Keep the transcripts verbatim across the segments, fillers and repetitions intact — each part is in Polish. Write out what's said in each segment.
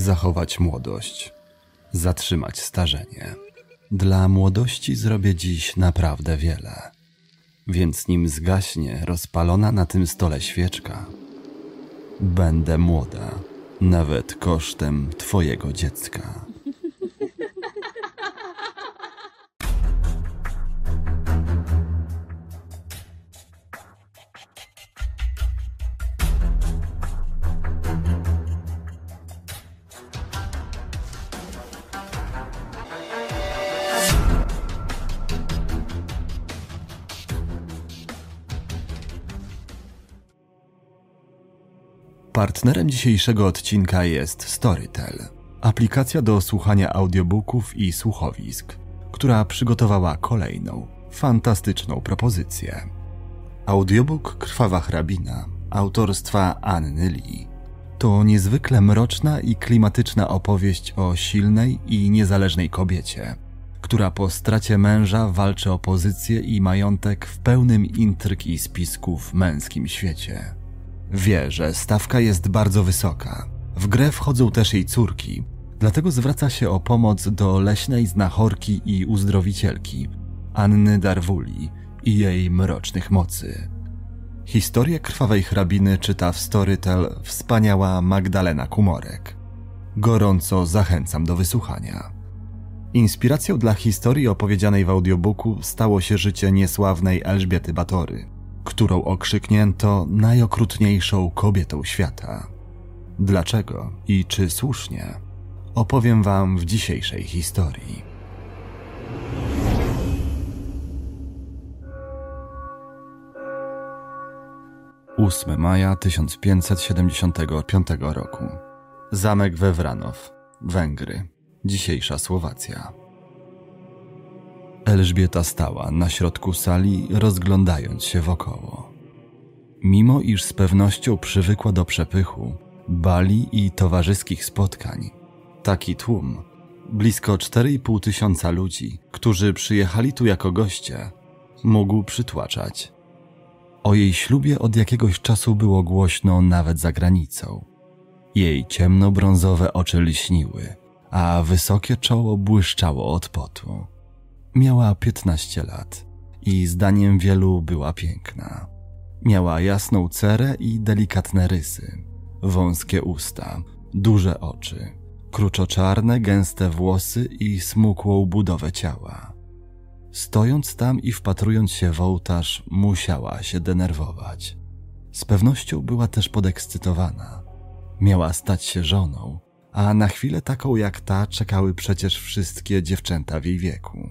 Zachować młodość. Zatrzymać starzenie. Dla młodości zrobię dziś naprawdę wiele. Więc nim zgaśnie rozpalona na tym stole świeczka, będę młoda, nawet kosztem twojego dziecka. Partnerem dzisiejszego odcinka jest Storytel, aplikacja do słuchania audiobooków i słuchowisk, która przygotowała kolejną, fantastyczną propozycję. Audiobook Krwawa hrabina autorstwa Anny Lee to niezwykle mroczna i klimatyczna opowieść o silnej i niezależnej kobiecie, która po stracie męża walczy o pozycję i majątek w pełnym intryg i spisków w męskim świecie. Wie, że stawka jest bardzo wysoka. W grę wchodzą też jej córki, dlatego zwraca się o pomoc do leśnej znachorki i uzdrowicielki Anny Darwuli i jej mrocznych mocy. Historię Krwawej hrabiny czyta w Storytel wspaniała Magdalena Kumorek. Gorąco zachęcam do wysłuchania. Inspiracją dla historii opowiedzianej w audiobooku stało się życie niesławnej Elżbiety Batory, którą okrzyknięto najokrutniejszą kobietą świata. Dlaczego i czy słusznie, opowiem wam w dzisiejszej historii. ósmego maja tysiąc pięćset siedemdziesiątego piątego roku. Zamek we Wranow, Węgry, dzisiejsza Słowacja. Elżbieta stała na środku sali, rozglądając się wokoło. Mimo iż z pewnością przywykła do przepychu, bali i towarzyskich spotkań, taki tłum, blisko cztery i pół tysiąca ludzi, którzy przyjechali tu jako goście, mógł przytłaczać. O jej ślubie od jakiegoś czasu było głośno nawet za granicą. Jej ciemnobrązowe oczy lśniły, a wysokie czoło błyszczało od potu. Miała piętnaście lat i zdaniem wielu była piękna. Miała jasną cerę i delikatne rysy, wąskie usta, duże oczy, kruczoczarne, gęste włosy i smukłą budowę ciała. Stojąc tam i wpatrując się w ołtarz, musiała się denerwować. Z pewnością była też podekscytowana. Miała stać się żoną, a na chwilę taką jak ta czekały przecież wszystkie dziewczęta w jej wieku.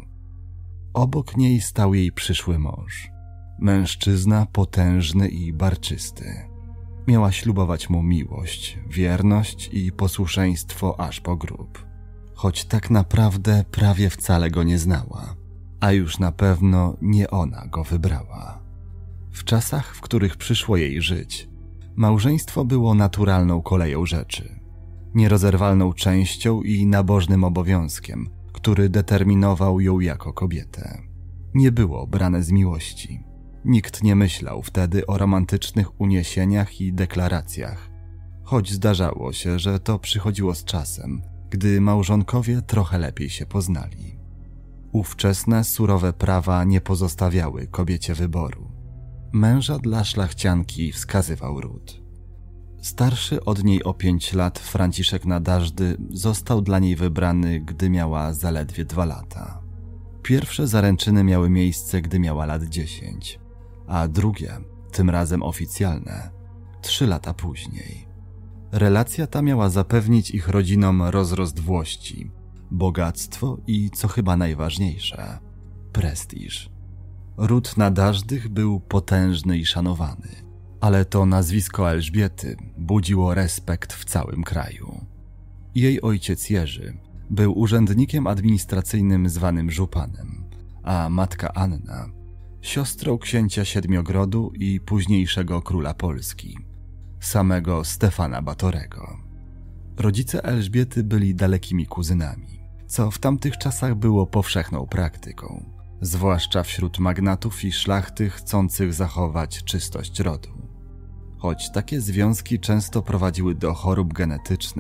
Obok niej stał jej przyszły mąż. Mężczyzna potężny i barczysty. Miała ślubować mu miłość, wierność i posłuszeństwo aż po grób. Choć tak naprawdę prawie wcale go nie znała, a już na pewno nie ona go wybrała. W czasach, w których przyszło jej żyć, małżeństwo było naturalną koleją rzeczy, nierozerwalną częścią i nabożnym obowiązkiem, który determinował ją jako kobietę. Nie było brane z miłości. Nikt nie myślał wtedy o romantycznych uniesieniach i deklaracjach, choć zdarzało się, że to przychodziło z czasem, gdy małżonkowie trochę lepiej się poznali. Ówczesne surowe prawa nie pozostawiały kobiecie wyboru. Męża dla szlachcianki wskazywał ród. Starszy od niej o pięć lat Franciszek Nadaszdy został dla niej wybrany, gdy miała zaledwie dwa lata. Pierwsze zaręczyny miały miejsce, gdy miała lat dziesięć, a drugie, tym razem oficjalne, trzy lata później. Relacja ta miała zapewnić ich rodzinom rozrost włości, bogactwo i, co chyba najważniejsze, prestiż. Ród Nadaszdych był potężny i szanowany, ale to nazwisko Elżbiety budziło respekt w całym kraju. Jej ojciec Jerzy był urzędnikiem administracyjnym zwanym żupanem, a matka Anna siostrą księcia Siedmiogrodu i późniejszego króla Polski, samego Stefana Batorego. Rodzice Elżbiety byli dalekimi kuzynami, co w tamtych czasach było powszechną praktyką, zwłaszcza wśród magnatów i szlachty chcących zachować czystość rodu. Choć takie związki często prowadziły do chorób genetycznych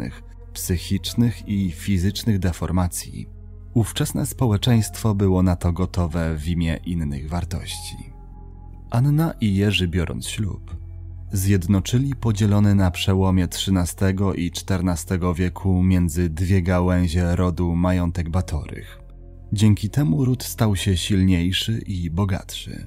psychicznych i fizycznych deformacji, ówczesne społeczeństwo było na to gotowe w imię innych wartości. Anna i Jerzy, biorąc ślub, zjednoczyli podzielony na przełomie trzynastego i czternastego wieku między dwie gałęzie rodu majątek Batorych. Dzięki temu ród stał się silniejszy i bogatszy.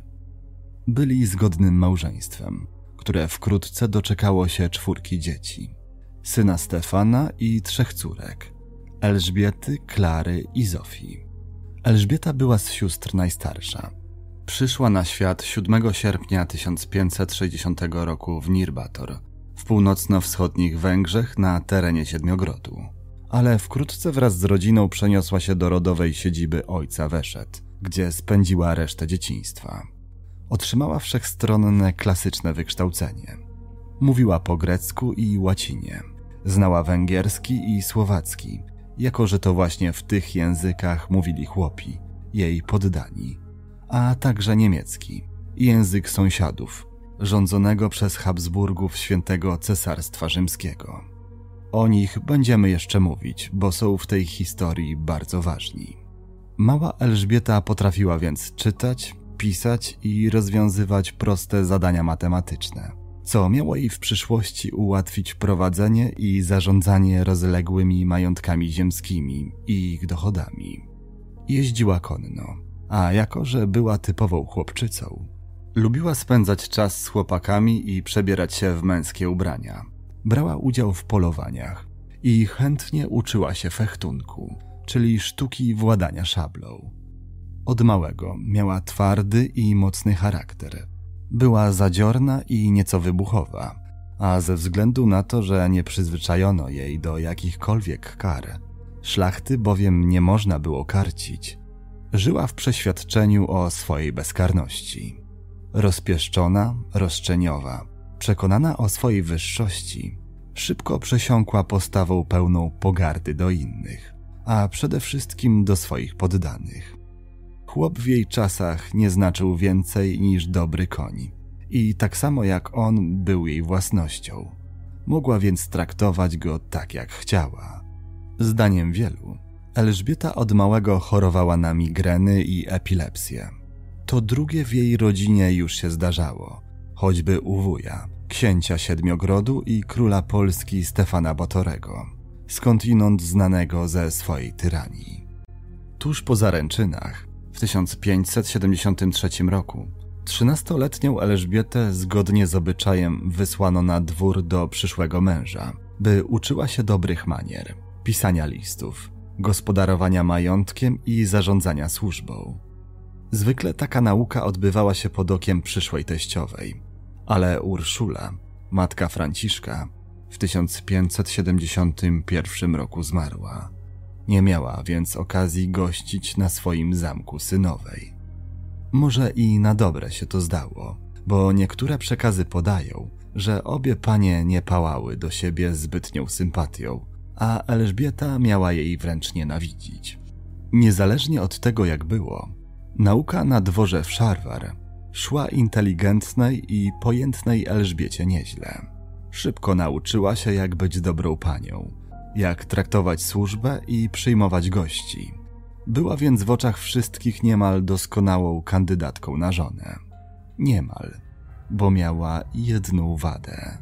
Byli zgodnym małżeństwem, które wkrótce doczekało się czwórki dzieci: syna Stefana i trzech córek: Elżbiety, Klary i Zofii. Elżbieta była z sióstr najstarsza. Przyszła na świat siódmego sierpnia tysiąc pięćset sześćdziesiątego roku w Nirbator, w północno-wschodnich Węgrzech na terenie Siedmiogrodu, ale wkrótce wraz z rodziną przeniosła się do rodowej siedziby ojca Weszet, gdzie spędziła resztę dzieciństwa. Otrzymała wszechstronne klasyczne wykształcenie. Mówiła po grecku i łacinie. Znała węgierski i słowacki, jako że to właśnie w tych językach mówili chłopi, jej poddani, a także niemiecki, język sąsiadów, rządzonego przez Habsburgów Świętego Cesarstwa Rzymskiego. O nich będziemy jeszcze mówić, bo są w tej historii bardzo ważni. Mała Elżbieta potrafiła więc czytać, pisać i rozwiązywać proste zadania matematyczne, co miało jej w przyszłości ułatwić prowadzenie i zarządzanie rozległymi majątkami ziemskimi i ich dochodami. Jeździła konno, a jako że była typową chłopczycą, lubiła spędzać czas z chłopakami i przebierać się w męskie ubrania. Brała udział w polowaniach i chętnie uczyła się fechtunku, czyli sztuki władania szablą. Od małego miała twardy i mocny charakter. Była zadziorna i nieco wybuchowa, a ze względu na to, że nie przyzwyczajono jej do jakichkolwiek kar, szlachty bowiem nie można było karcić, żyła w przeświadczeniu o swojej bezkarności. Rozpieszczona, roszczeniowa, przekonana o swojej wyższości, szybko przesiąkła postawą pełną pogardy do innych, a przede wszystkim do swoich poddanych. Chłop w jej czasach nie znaczył więcej niż dobry koń i tak samo jak on był jej własnością. Mogła więc traktować go tak jak chciała. Zdaniem wielu, Elżbieta od małego chorowała na migreny i epilepsję. To drugie w jej rodzinie już się zdarzało, choćby u wuja, księcia Siedmiogrodu i króla Polski Stefana Batorego, skądinąd znanego ze swojej tyranii. Tuż po zaręczynach, w tysiąc pięćset siedemdziesiątym trzecim roku, trzynastoletnią Elżbietę zgodnie z obyczajem wysłano na dwór do przyszłego męża, by uczyła się dobrych manier, pisania listów, gospodarowania majątkiem i zarządzania służbą. Zwykle taka nauka odbywała się pod okiem przyszłej teściowej, ale Urszula, matka Franciszka, w tysiąc pięćset siedemdziesiątym pierwszym roku zmarła. Nie miała więc okazji gościć na swoim zamku synowej. Może i na dobre się to zdało, bo niektóre przekazy podają, że obie panie nie pałały do siebie zbytnią sympatią, a Elżbieta miała jej wręcz nienawidzić. Niezależnie od tego jak było, nauka na dworze w Szarwar szła inteligentnej i pojętnej Elżbiecie nieźle. Szybko nauczyła się, jak być dobrą panią, jak traktować służbę i przyjmować gości. Była więc w oczach wszystkich niemal doskonałą kandydatką na żonę. Niemal, bo miała jedną wadę.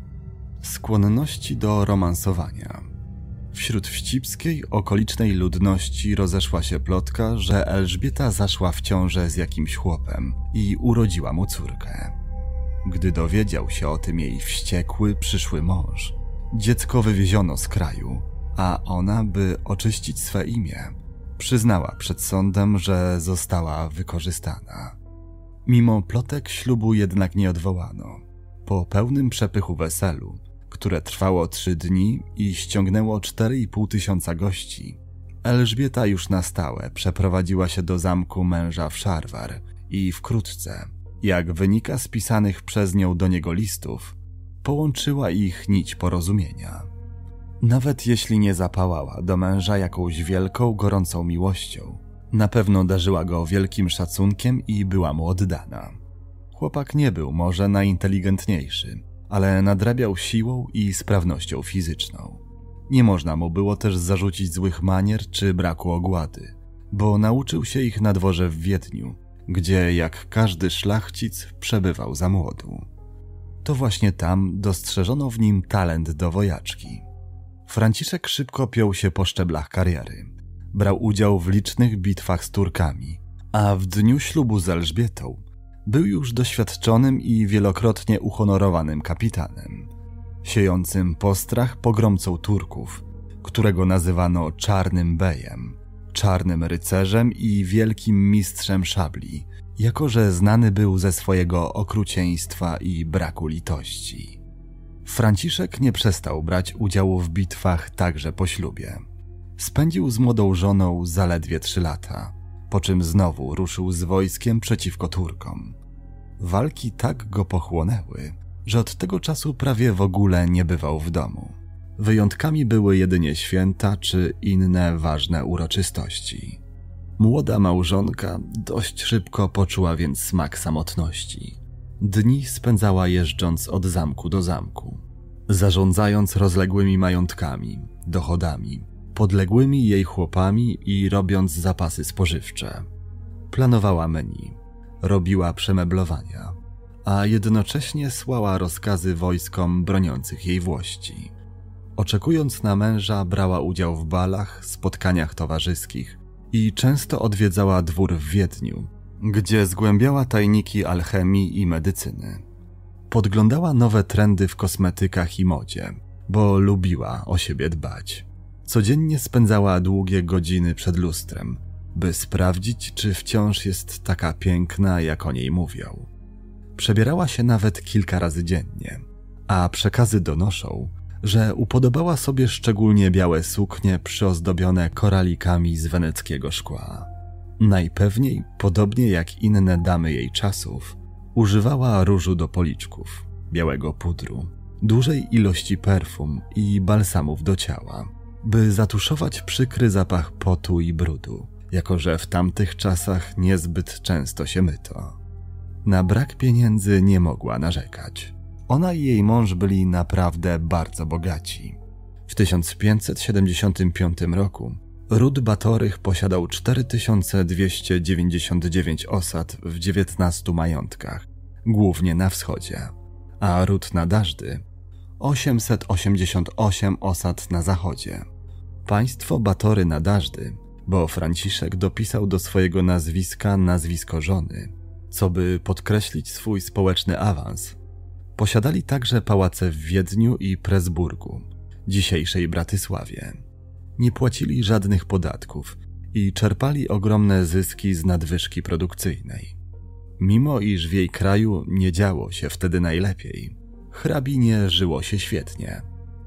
Skłonności do romansowania. Wśród wścibskiej, okolicznej ludności rozeszła się plotka, że Elżbieta zaszła w ciążę z jakimś chłopem i urodziła mu córkę. Gdy dowiedział się o tym jej wściekły, przyszły mąż, dziecko wywieziono z kraju, a ona, by oczyścić swe imię, przyznała przed sądem, że została wykorzystana. Mimo plotek ślubu jednak nie odwołano. Po pełnym przepychu weselu, które trwało trzy dni i ściągnęło cztery i pół tysiąca gości, Elżbieta już na stałe przeprowadziła się do zamku męża w Szarwar i wkrótce, jak wynika z pisanych przez nią do niego listów, połączyła ich nić porozumienia. Nawet jeśli nie zapałała do męża jakąś wielką, gorącą miłością, na pewno darzyła go wielkim szacunkiem i była mu oddana. Chłopak nie był może najinteligentniejszy, ale nadrabiał siłą i sprawnością fizyczną. Nie można mu było też zarzucić złych manier czy braku ogłady, bo nauczył się ich na dworze w Wiedniu, gdzie jak każdy szlachcic przebywał za młodu. To właśnie tam dostrzeżono w nim talent do wojaczki. Franciszek szybko piął się po szczeblach kariery. Brał udział w licznych bitwach z Turkami, a w dniu ślubu z Elżbietą był już doświadczonym i wielokrotnie uhonorowanym kapitanem, siejącym postrach pogromcą Turków, którego nazywano Czarnym Bejem, Czarnym Rycerzem i Wielkim Mistrzem Szabli, jako że znany był ze swojego okrucieństwa i braku litości. Franciszek nie przestał brać udziału w bitwach także po ślubie. Spędził z młodą żoną zaledwie trzy lata, po czym znowu ruszył z wojskiem przeciwko Turkom. Walki tak go pochłonęły, że od tego czasu prawie w ogóle nie bywał w domu. Wyjątkami były jedynie święta czy inne ważne uroczystości. Młoda małżonka dość szybko poczuła więc smak samotności. Dni spędzała jeżdżąc od zamku do zamku, zarządzając rozległymi majątkami, dochodami, podległymi jej chłopami i robiąc zapasy spożywcze. Planowała menu, robiła przemeblowania, a jednocześnie słała rozkazy wojskom broniących jej włości. Oczekując na męża, brała udział w balach, spotkaniach towarzyskich i często odwiedzała dwór w Wiedniu, gdzie zgłębiała tajniki alchemii i medycyny. Podglądała nowe trendy w kosmetykach i modzie, bo lubiła o siebie dbać. Codziennie spędzała długie godziny przed lustrem, by sprawdzić, czy wciąż jest taka piękna, jak o niej mówią. Przebierała się nawet kilka razy dziennie, a przekazy donoszą, że upodobała sobie szczególnie białe suknie przyozdobione koralikami z weneckiego szkła. Najpewniej, podobnie jak inne damy jej czasów, używała różu do policzków, białego pudru, dużej ilości perfum i balsamów do ciała, by zatuszować przykry zapach potu i brudu, jako że w tamtych czasach niezbyt często się myto. Na brak pieniędzy nie mogła narzekać. Ona i jej mąż byli naprawdę bardzo bogaci. W tysiąc pięćset siedemdziesiątym piątym roku ród Batorych posiadał cztery tysiące dwieście dziewięćdziesiąt dziewięć osad w dziewiętnastu majątkach, głównie na wschodzie, a ród Nadaszdy osiemset osiemdziesiąt osiem osad na zachodzie. Państwo Batory Nadaszdy, bo Franciszek dopisał do swojego nazwiska nazwisko żony, co by podkreślić swój społeczny awans, posiadali także pałace w Wiedniu i Presburgu, dzisiejszej Bratysławie. Nie płacili żadnych podatków i czerpali ogromne zyski z nadwyżki produkcyjnej. Mimo iż w jej kraju nie działo się wtedy najlepiej, hrabinie żyło się świetnie.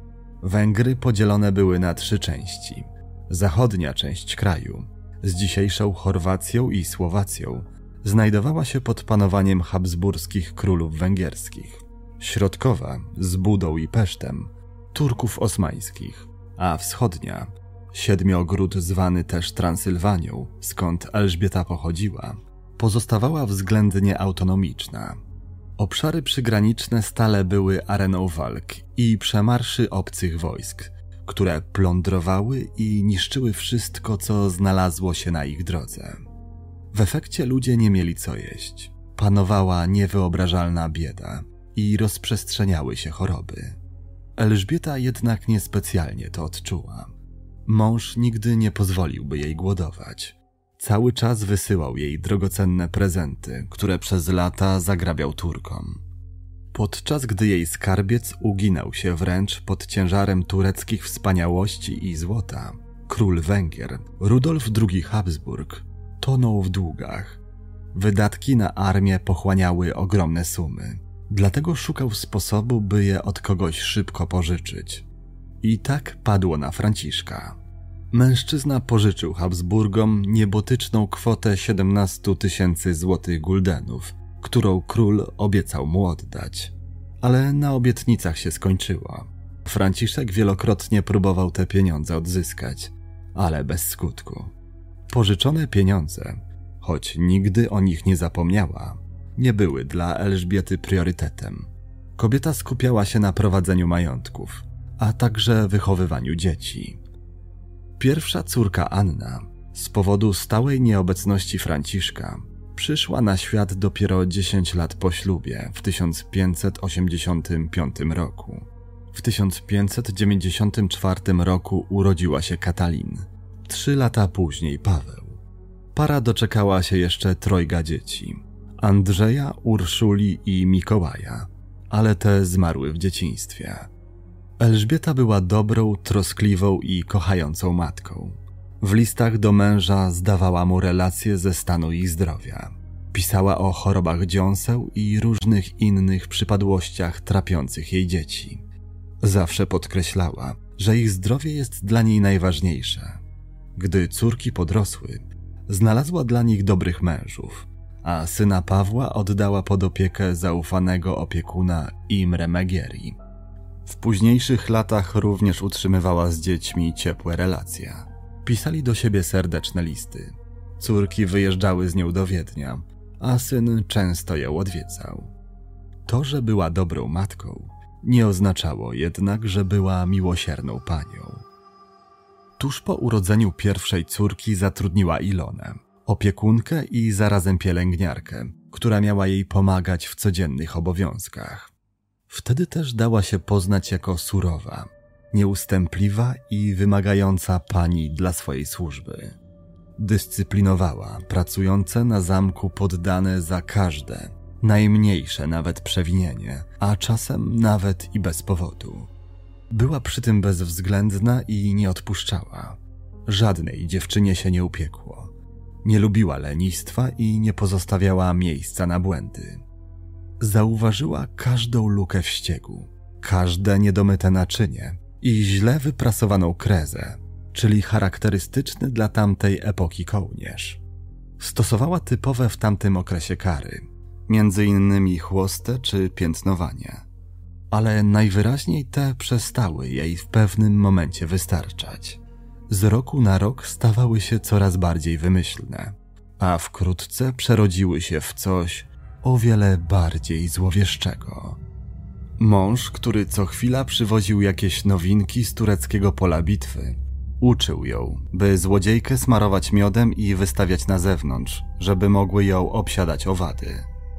Węgry podzielone były na trzy części. Zachodnia część kraju, z dzisiejszą Chorwacją i Słowacją, znajdowała się pod panowaniem habsburskich królów węgierskich. Środkowa, z Budą i Pesztem, Turków osmańskich, a wschodnia, Siedmiogród zwany też Transylwanią, skąd Elżbieta pochodziła, pozostawała względnie autonomiczna. Obszary przygraniczne stale były areną walk i przemarszy obcych wojsk, które plądrowały i niszczyły wszystko, co znalazło się na ich drodze. W efekcie ludzie nie mieli co jeść. Panowała niewyobrażalna bieda i rozprzestrzeniały się choroby. Elżbieta jednak niespecjalnie to odczuła. Mąż nigdy nie pozwoliłby jej głodować. Cały czas wysyłał jej drogocenne prezenty, które przez lata zagrabiał Turkom. Podczas gdy jej skarbiec uginał się wręcz pod ciężarem tureckich wspaniałości i złota, król Węgier, Rudolf drugi Habsburg, tonął w długach. Wydatki na armię pochłaniały ogromne sumy, dlatego szukał sposobu, by je od kogoś szybko pożyczyć. I tak padło na Franciszka. Mężczyzna pożyczył Habsburgom niebotyczną kwotę siedemnaście tysięcy złotych guldenów, którą król obiecał mu oddać. Ale na obietnicach się skończyło. Franciszek wielokrotnie próbował te pieniądze odzyskać, ale bez skutku. Pożyczone pieniądze, choć nigdy o nich nie zapomniała, nie były dla Elżbiety priorytetem. Kobieta skupiała się na prowadzeniu majątków, a także wychowywaniu dzieci. Pierwsza córka Anna, z powodu stałej nieobecności Franciszka, przyszła na świat dopiero dziesięć lat po ślubie w tysiąc pięćset osiemdziesiątym piątym roku. W tysiąc pięćset dziewięćdziesiątym czwartym roku urodziła się Katalin, trzy lata później Paweł. Para doczekała się jeszcze trojga dzieci: Andrzeja, Urszuli i Mikołaja, ale te zmarły w dzieciństwie. Elżbieta była dobrą, troskliwą i kochającą matką. W listach do męża zdawała mu relacje ze stanu ich zdrowia. Pisała o chorobach dziąseł i różnych innych przypadłościach trapiących jej dzieci. Zawsze podkreślała, że ich zdrowie jest dla niej najważniejsze. Gdy córki podrosły, znalazła dla nich dobrych mężów, a syna Pawła oddała pod opiekę zaufanego opiekuna Imre Megieri. W późniejszych latach również utrzymywała z dziećmi ciepłe relacje. Pisali do siebie serdeczne listy. Córki wyjeżdżały z nią do Wiednia, a syn często ją odwiedzał. To, że była dobrą matką, nie oznaczało jednak, że była miłosierną panią. Tuż po urodzeniu pierwszej córki zatrudniła Ilonę, opiekunkę i zarazem pielęgniarkę, która miała jej pomagać w codziennych obowiązkach. Wtedy też dała się poznać jako surowa, nieustępliwa i wymagająca pani dla swojej służby. Dyscyplinowała pracujące na zamku poddane za każde, najmniejsze nawet przewinienie, a czasem nawet i bez powodu. Była przy tym bezwzględna i nie odpuszczała. Żadnej dziewczynie się nie upiekło. Nie lubiła lenistwa i nie pozostawiała miejsca na błędy. Zauważyła każdą lukę w ściegu, każde niedomyte naczynie i źle wyprasowaną krezę, czyli charakterystyczny dla tamtej epoki kołnierz. Stosowała typowe w tamtym okresie kary, między innymi chłostę czy piętnowanie. Ale najwyraźniej te przestały jej w pewnym momencie wystarczać. Z roku na rok stawały się coraz bardziej wymyślne, a wkrótce przerodziły się w coś o wiele bardziej złowieszczego. Mąż, który co chwila przywoził jakieś nowinki z tureckiego pola bitwy, uczył ją, by złodziejkę smarować miodem i wystawiać na zewnątrz, żeby mogły ją obsiadać owady.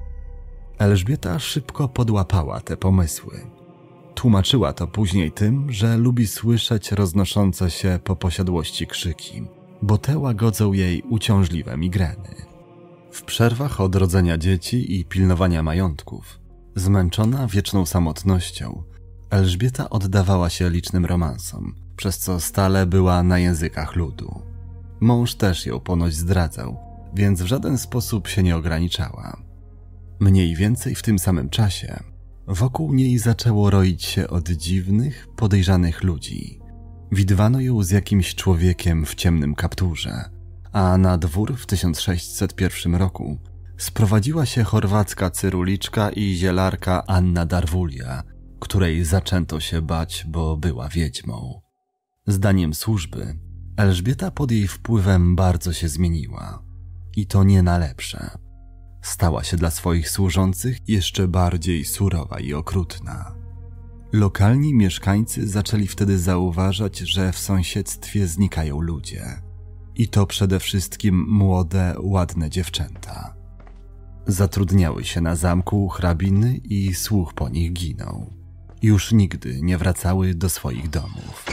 Elżbieta szybko podłapała te pomysły. Tłumaczyła to później tym, że lubi słyszeć roznoszące się po posiadłości krzyki, bo te łagodzą jej uciążliwe migreny. W przerwach od rodzenia dzieci i pilnowania majątków, zmęczona wieczną samotnością, Elżbieta oddawała się licznym romansom, przez co stale była na językach ludu. Mąż też ją ponoć zdradzał, więc w żaden sposób się nie ograniczała. Mniej więcej w tym samym czasie wokół niej zaczęło roić się od dziwnych, podejrzanych ludzi. Widywano ją z jakimś człowiekiem w ciemnym kapturze, a na dwór w tysiąc sześćset pierwszym roku sprowadziła się chorwacka cyruliczka i zielarka Anna Darwulia, której zaczęto się bać, bo była wiedźmą. Zdaniem służby, Elżbieta pod jej wpływem bardzo się zmieniła. I to nie na lepsze. Stała się dla swoich służących jeszcze bardziej surowa i okrutna. Lokalni mieszkańcy zaczęli wtedy zauważać, że w sąsiedztwie znikają ludzie. I to przede wszystkim młode, ładne dziewczęta. Zatrudniały się na zamku hrabiny i słuch po nich ginął. Już nigdy nie wracały do swoich domów.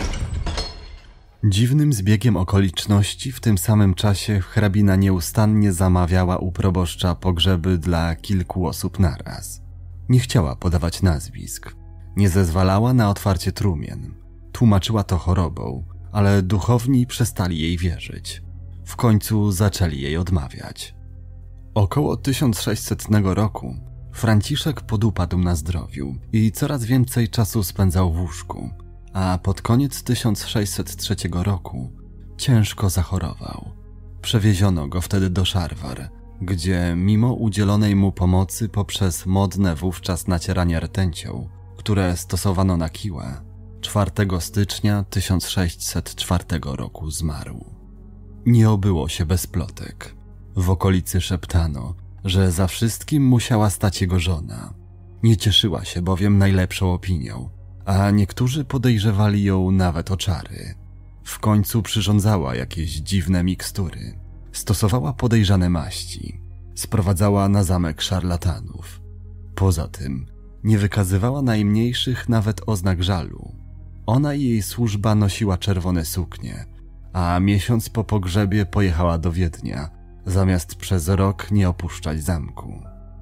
Dziwnym zbiegiem okoliczności w tym samym czasie hrabina nieustannie zamawiała u proboszcza pogrzeby dla kilku osób naraz. Nie chciała podawać nazwisk. Nie zezwalała na otwarcie trumien. Tłumaczyła to chorobą, ale duchowni przestali jej wierzyć. W końcu zaczęli jej odmawiać. Około tysiąc sześćsetnego roku Franciszek podupadł na zdrowiu i coraz więcej czasu spędzał w łóżku, a pod koniec tysiąc sześćset trzeciego roku ciężko zachorował. Przewieziono go wtedy do Szarwar, gdzie mimo udzielonej mu pomocy poprzez modne wówczas nacieranie rtęcią, które stosowano na kiłę, czwartego stycznia tysiąc sześćset czwartego roku zmarł. Nie obyło się bez plotek. W okolicy szeptano, że za wszystkim musiała stać jego żona. Nie cieszyła się bowiem najlepszą opinią, a niektórzy podejrzewali ją nawet o czary. W końcu przyrządzała jakieś dziwne mikstury, stosowała podejrzane maści, sprowadzała na zamek szarlatanów. Poza tym nie wykazywała najmniejszych nawet oznak żalu. Ona i jej służba nosiła czerwone suknie, a miesiąc po pogrzebie pojechała do Wiednia, zamiast przez rok nie opuszczać zamku.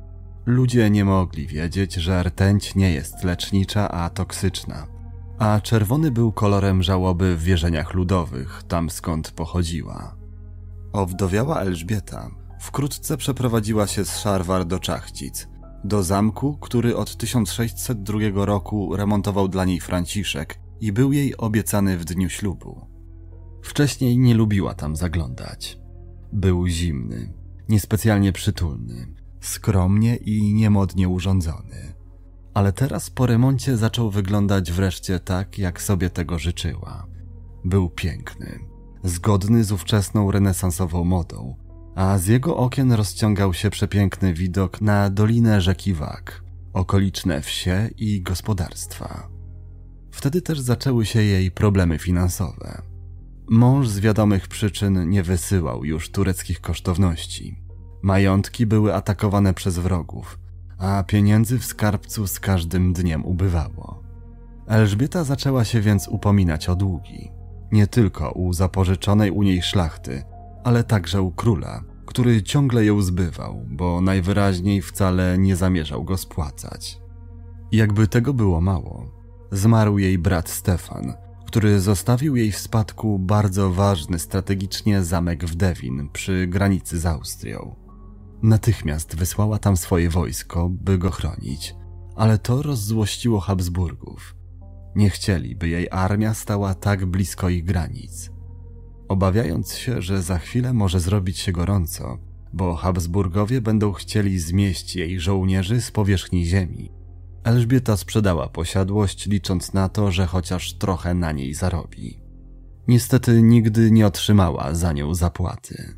Ludzie nie mogli wiedzieć, że rtęć nie jest lecznicza, a toksyczna, a czerwony był kolorem żałoby w wierzeniach ludowych, tam skąd pochodziła. Owdowiała Elżbieta wkrótce przeprowadziła się z Szarwar do Czachcic, do zamku, który od tysiąc sześćset drugiego roku remontował dla niej Franciszek i był jej obiecany w dniu ślubu. Wcześniej nie lubiła tam zaglądać. Był zimny, niespecjalnie przytulny, skromnie i niemodnie urządzony. Ale teraz po remoncie zaczął wyglądać wreszcie tak, jak sobie tego życzyła. Był piękny, zgodny z ówczesną renesansową modą, a z jego okien rozciągał się przepiękny widok na dolinę rzeki Wak, okoliczne wsie i gospodarstwa. Wtedy też zaczęły się jej problemy finansowe. Mąż z wiadomych przyczyn nie wysyłał już tureckich kosztowności. Majątki były atakowane przez wrogów, a pieniędzy w skarbcu z każdym dniem ubywało. Elżbieta zaczęła się więc upominać o długi. Nie tylko u zapożyczonej u niej szlachty, ale także u króla, który ciągle ją zbywał, bo najwyraźniej wcale nie zamierzał go spłacać. Jakby tego było mało, zmarł jej brat Stefan, który zostawił jej w spadku bardzo ważny strategicznie zamek w Dewin przy granicy z Austrią. Natychmiast wysłała tam swoje wojsko, by go chronić, ale to rozzłościło Habsburgów. Nie chcieli, by jej armia stała tak blisko ich granic. Obawiając się, że za chwilę może zrobić się gorąco, bo Habsburgowie będą chcieli zmieść jej żołnierzy z powierzchni ziemi, Elżbieta sprzedała posiadłość, licząc na to, że chociaż trochę na niej zarobi. Niestety nigdy nie otrzymała za nią zapłaty.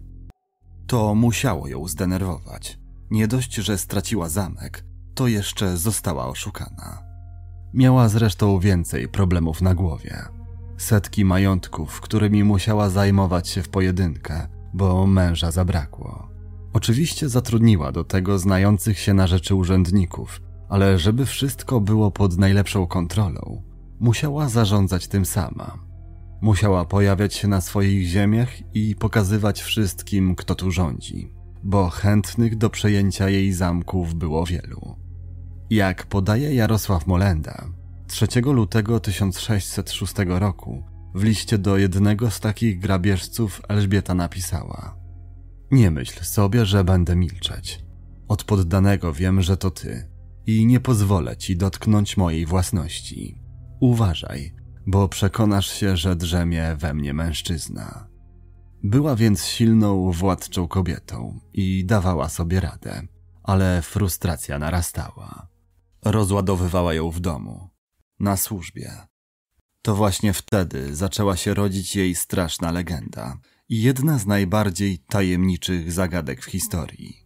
To musiało ją zdenerwować. Nie dość, że straciła zamek, to jeszcze została oszukana. Miała zresztą więcej problemów na głowie. Setki majątków, którymi musiała zajmować się w pojedynkę, bo męża zabrakło. Oczywiście zatrudniła do tego znających się na rzeczy urzędników, ale żeby wszystko było pod najlepszą kontrolą, musiała zarządzać tym sama. Musiała pojawiać się na swoich ziemiach i pokazywać wszystkim, kto tu rządzi, bo chętnych do przejęcia jej zamków było wielu. Jak podaje Jarosław Molenda, trzeciego lutego tysiąc sześćset szóstego roku w liście do jednego z takich grabieżców Elżbieta napisała: „Nie myśl sobie, że będę milczeć. Od poddanego wiem, że to ty i nie pozwolę ci dotknąć mojej własności. Uważaj, bo przekonasz się, że drzemie we mnie mężczyzna”. Była więc silną, władczą kobietą i dawała sobie radę, ale frustracja narastała. Rozładowywała ją w domu, na służbie. To właśnie wtedy zaczęła się rodzić jej straszna legenda i jedna z najbardziej tajemniczych zagadek w historii.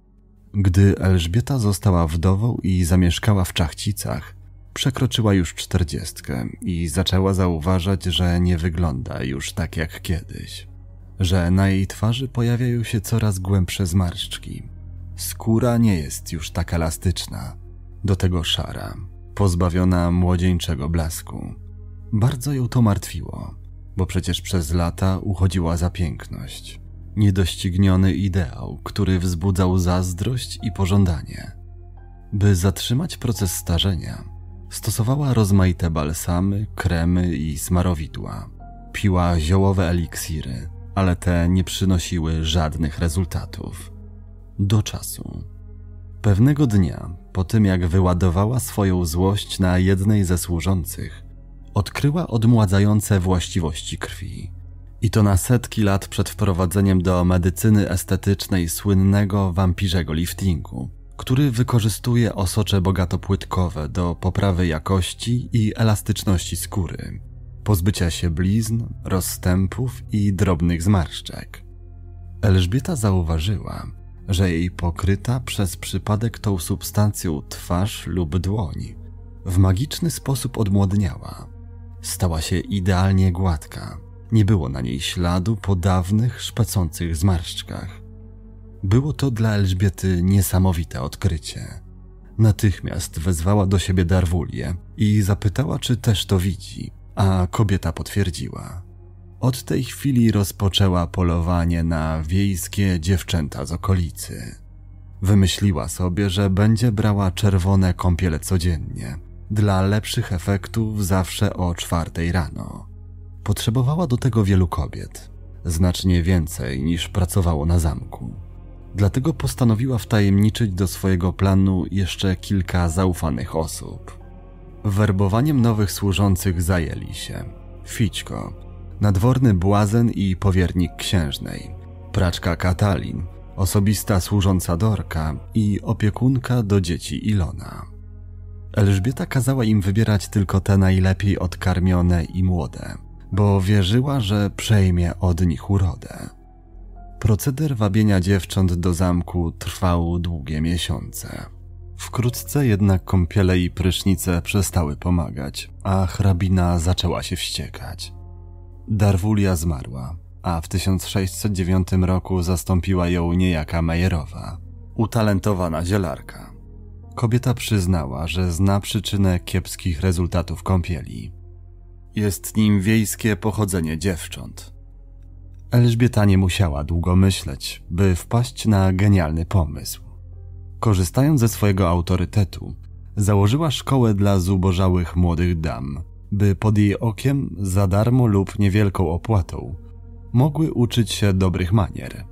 Gdy Elżbieta została wdową i zamieszkała w Czachcicach, przekroczyła już czterdziestkę i zaczęła zauważać, że nie wygląda już tak jak kiedyś, że na jej twarzy pojawiają się coraz głębsze zmarszczki. Skóra nie jest już tak elastyczna, do tego szara, pozbawiona młodzieńczego blasku. Bardzo ją to martwiło, bo przecież przez lata uchodziła za piękność. Niedościgniony ideał, który wzbudzał zazdrość i pożądanie. By zatrzymać proces starzenia, stosowała rozmaite balsamy, kremy i smarowidła. Piła ziołowe eliksiry, ale te nie przynosiły żadnych rezultatów. Do czasu. Pewnego dnia, po tym jak wyładowała swoją złość na jednej ze służących, odkryła odmładzające właściwości krwi. I to na setki lat przed wprowadzeniem do medycyny estetycznej słynnego wampirzego liftingu, który wykorzystuje osocze bogatopłytkowe do poprawy jakości i elastyczności skóry, pozbycia się blizn, rozstępów i drobnych zmarszczek. Elżbieta zauważyła, że jej pokryta przez przypadek tą substancją twarz lub dłoń W magiczny sposób odmłodniała. Stała się idealnie gładka. Nie było na niej śladu po dawnych, szpecących zmarszczkach. Było to dla Elżbiety niesamowite odkrycie. Natychmiast wezwała do siebie Darwulię i zapytała, czy też to widzi, a kobieta potwierdziła. Od tej chwili rozpoczęła polowanie na wiejskie dziewczęta z okolicy. Wymyśliła sobie, że będzie brała czerwone kąpiele codziennie, dla lepszych efektów zawsze o czwartej rano. Potrzebowała do tego wielu kobiet, znacznie więcej niż pracowało na zamku. Dlatego postanowiła wtajemniczyć do swojego planu jeszcze kilka zaufanych osób. Werbowaniem nowych służących zajęli się Fićko, nadworny błazen i powiernik księżnej, praczka Katalin, osobista służąca Dorka i opiekunka do dzieci Ilona. Elżbieta kazała im wybierać tylko te najlepiej odkarmione i młode, bo wierzyła, że przejmie od nich urodę. Proceder wabienia dziewcząt do zamku trwał długie miesiące. Wkrótce jednak kąpiele i prysznice przestały pomagać, a hrabina zaczęła się wściekać. Darwulia zmarła, a w tysiąc sześćset dziewiątym roku zastąpiła ją niejaka Mejerowa, utalentowana zielarka. Kobieta przyznała, że zna przyczynę kiepskich rezultatów kąpieli. Jest nim wiejskie pochodzenie dziewcząt. Elżbieta nie musiała długo myśleć, by wpaść na genialny pomysł. Korzystając ze swojego autorytetu, założyła szkołę dla zubożałych młodych dam, by pod jej okiem za darmo lub niewielką opłatą mogły uczyć się dobrych manier.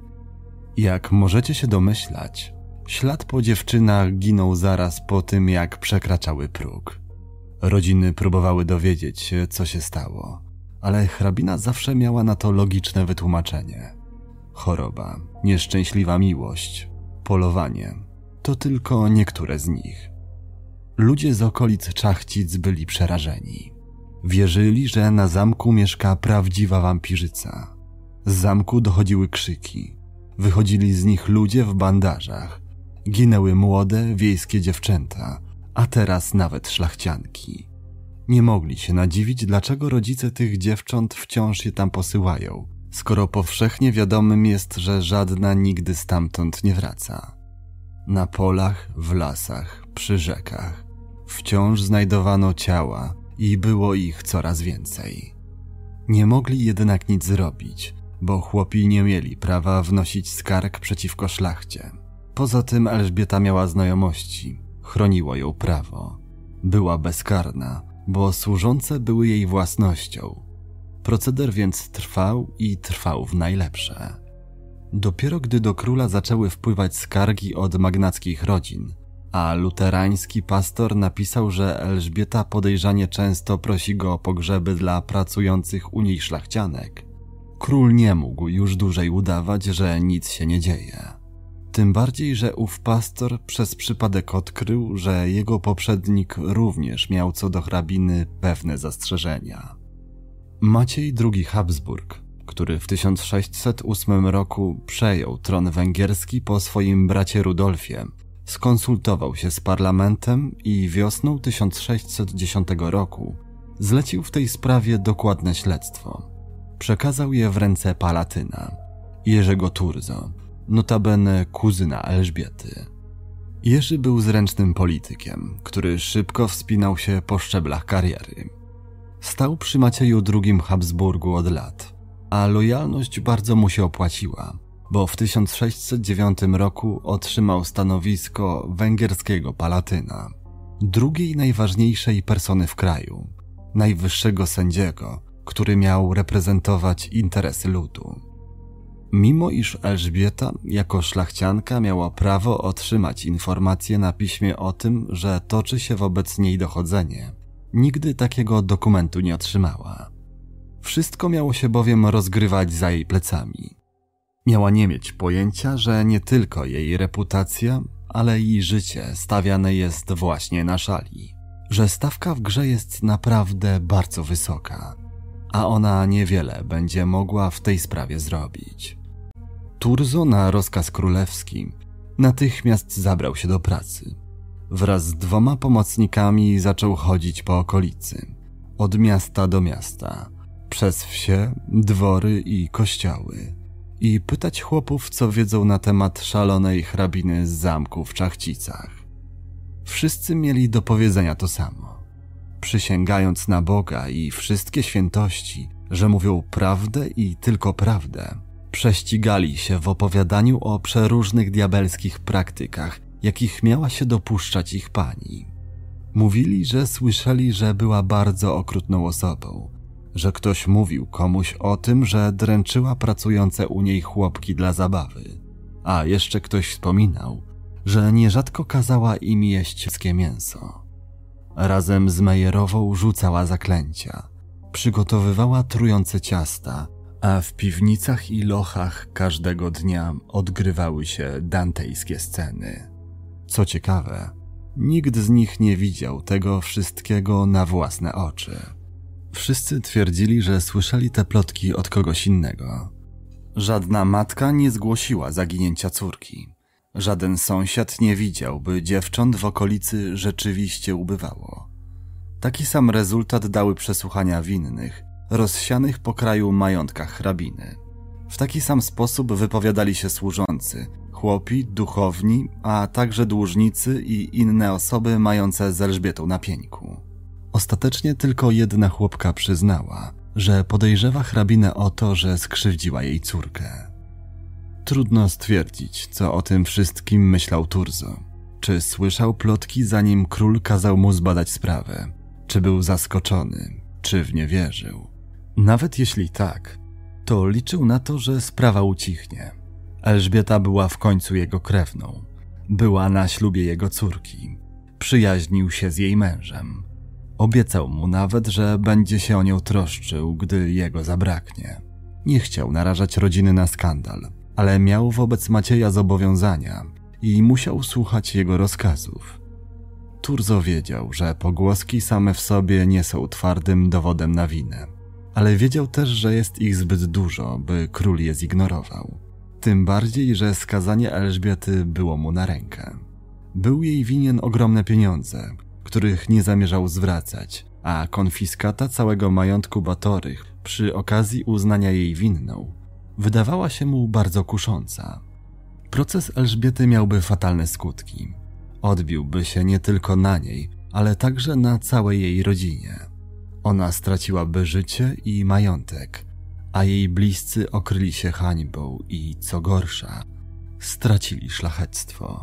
Jak możecie się domyślać, ślad po dziewczynach ginął zaraz po tym, jak przekraczały próg. Rodziny próbowały dowiedzieć się, co się stało, ale hrabina zawsze miała na to logiczne wytłumaczenie. Choroba, nieszczęśliwa miłość, polowanie to tylko niektóre z nich. Ludzie z okolic Czachcic byli przerażeni. Wierzyli, że na zamku mieszka prawdziwa wampirzyca. Z zamku dochodziły krzyki. Wychodzili z nich ludzie w bandażach. Ginęły młode, wiejskie dziewczęta, a teraz nawet szlachcianki. Nie mogli się nadziwić, dlaczego rodzice tych dziewcząt wciąż je tam posyłają, skoro powszechnie wiadomym jest, że żadna nigdy stamtąd nie wraca. Na polach, w lasach, przy rzekach wciąż znajdowano ciała i było ich coraz więcej. Nie mogli jednak nic zrobić, bo chłopi nie mieli prawa wnosić skarg przeciwko szlachcie. Poza tym Elżbieta miała znajomości, chroniło ją prawo. Była bezkarna, bo służące były jej własnością. Proceder więc trwał i trwał w najlepsze. Dopiero gdy do króla zaczęły wpływać skargi od magnackich rodzin, a luterański pastor napisał, że Elżbieta podejrzanie często prosi go o pogrzeby dla pracujących u niej szlachcianek, król nie mógł już dłużej udawać, że nic się nie dzieje. Tym bardziej, że ów pastor przez przypadek odkrył, że jego poprzednik również miał co do hrabiny pewne zastrzeżenia. Maciej drugi Habsburg, który w tysiąc sześćset ósmym roku przejął tron węgierski po swoim bracie Rudolfie, skonsultował się z parlamentem i wiosną tysiąc sześćset dziesiątego roku zlecił w tej sprawie dokładne śledztwo. Przekazał je w ręce Palatyna, Jerzego Turzo, notabene kuzyna Elżbiety. Jerzy był zręcznym politykiem, który szybko wspinał się po szczeblach kariery. Stał przy Macieju drugim Habsburgu od lat, a lojalność bardzo mu się opłaciła, bo w tysiąc sześćset dziewiątym roku otrzymał stanowisko węgierskiego palatyna, drugiej najważniejszej persony w kraju, najwyższego sędziego, który miał reprezentować interesy ludu. Mimo iż Elżbieta jako szlachcianka miała prawo otrzymać informacje na piśmie o tym, że toczy się wobec niej dochodzenie, nigdy takiego dokumentu nie otrzymała. Wszystko miało się bowiem rozgrywać za jej plecami. Miała nie mieć pojęcia, że nie tylko jej reputacja, ale i życie stawiane jest właśnie na szali, że stawka w grze jest naprawdę bardzo wysoka, a ona niewiele będzie mogła w tej sprawie zrobić. Turzo na rozkaz królewski natychmiast zabrał się do pracy. Wraz z dwoma pomocnikami zaczął chodzić po okolicy, od miasta do miasta, przez wsie, dwory i kościoły i pytać chłopów, co wiedzą na temat szalonej hrabiny z zamku w Czachcicach. Wszyscy mieli do powiedzenia to samo, przysięgając na Boga i wszystkie świętości, że mówią prawdę i tylko prawdę. Prześcigali się w opowiadaniu o przeróżnych diabelskich praktykach, jakich miała się dopuszczać ich pani. Mówili, że słyszeli, że była bardzo okrutną osobą, że ktoś mówił komuś o tym, że dręczyła pracujące u niej chłopki dla zabawy, a jeszcze ktoś wspominał, że nierzadko kazała im jeść ludzkie mięso. Razem z Mejerową rzucała zaklęcia, przygotowywała trujące ciasta, a w piwnicach i lochach każdego dnia odgrywały się dantejskie sceny. Co ciekawe, nikt z nich nie widział tego wszystkiego na własne oczy. Wszyscy twierdzili, że słyszeli te plotki od kogoś innego. Żadna matka nie zgłosiła zaginięcia córki. Żaden sąsiad nie widział, by dziewcząt w okolicy rzeczywiście ubywało. Taki sam rezultat dały przesłuchania winnych, rozsianych po kraju majątkach hrabiny. W taki sam sposób wypowiadali się służący, chłopi, duchowni, a także dłużnicy i inne osoby mające z Elżbietą na pieńku. Ostatecznie tylko jedna chłopka przyznała, że podejrzewa hrabinę o to, że skrzywdziła jej córkę. Trudno stwierdzić, co o tym wszystkim myślał Turzo. Czy słyszał plotki, zanim król kazał mu zbadać sprawę? Czy był zaskoczony? Czy w nie wierzył? Nawet jeśli tak, to liczył na to, że sprawa ucichnie. Elżbieta była w końcu jego krewną. Była na ślubie jego córki. Przyjaźnił się z jej mężem. Obiecał mu nawet, że będzie się o nią troszczył, gdy jego zabraknie. Nie chciał narażać rodziny na skandal, ale miał wobec Macieja zobowiązania i musiał słuchać jego rozkazów. Turzo wiedział, że pogłoski same w sobie nie są twardym dowodem na winę, ale wiedział też, że jest ich zbyt dużo, by król je zignorował. Tym bardziej, że skazanie Elżbiety było mu na rękę. Był jej winien ogromne pieniądze, których nie zamierzał zwracać, a konfiskata całego majątku Batorych przy okazji uznania jej winną wydawała się mu bardzo kusząca. Proces Elżbiety miałby fatalne skutki. Odbiłby się nie tylko na niej, ale także na całej jej rodzinie. Ona straciłaby życie i majątek, a jej bliscy okryli się hańbą i, co gorsza, stracili szlachectwo.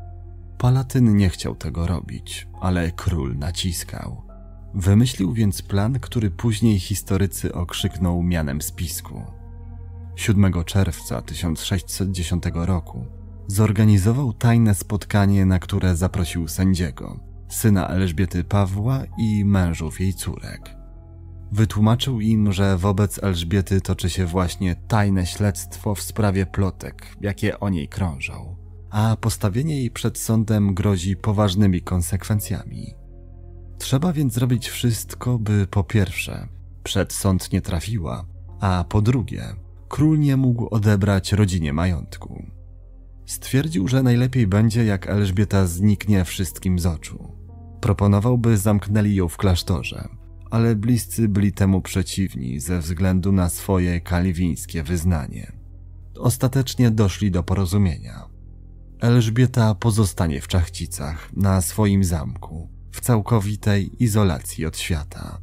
Palatyn nie chciał tego robić, ale król naciskał. Wymyślił więc plan, który później historycy okrzykną mianem spisku. siódmego czerwca tysiąc sześćset dziesiątego roku zorganizował tajne spotkanie, na które zaprosił sędziego, syna Elżbiety Pawła i mężów jej córek. Wytłumaczył im, że wobec Elżbiety toczy się właśnie tajne śledztwo w sprawie plotek, jakie o niej krążą, a postawienie jej przed sądem grozi poważnymi konsekwencjami. Trzeba więc zrobić wszystko, by po pierwsze przed sąd nie trafiła, a po drugie król nie mógł odebrać rodzinie majątku. Stwierdził, że najlepiej będzie, jak Elżbieta zniknie wszystkim z oczu. Proponował, by zamknęli ją w klasztorze, ale bliscy byli temu przeciwni ze względu na swoje kalwińskie wyznanie. Ostatecznie doszli do porozumienia. Elżbieta pozostanie w Czachcicach, na swoim zamku, w całkowitej izolacji od świata.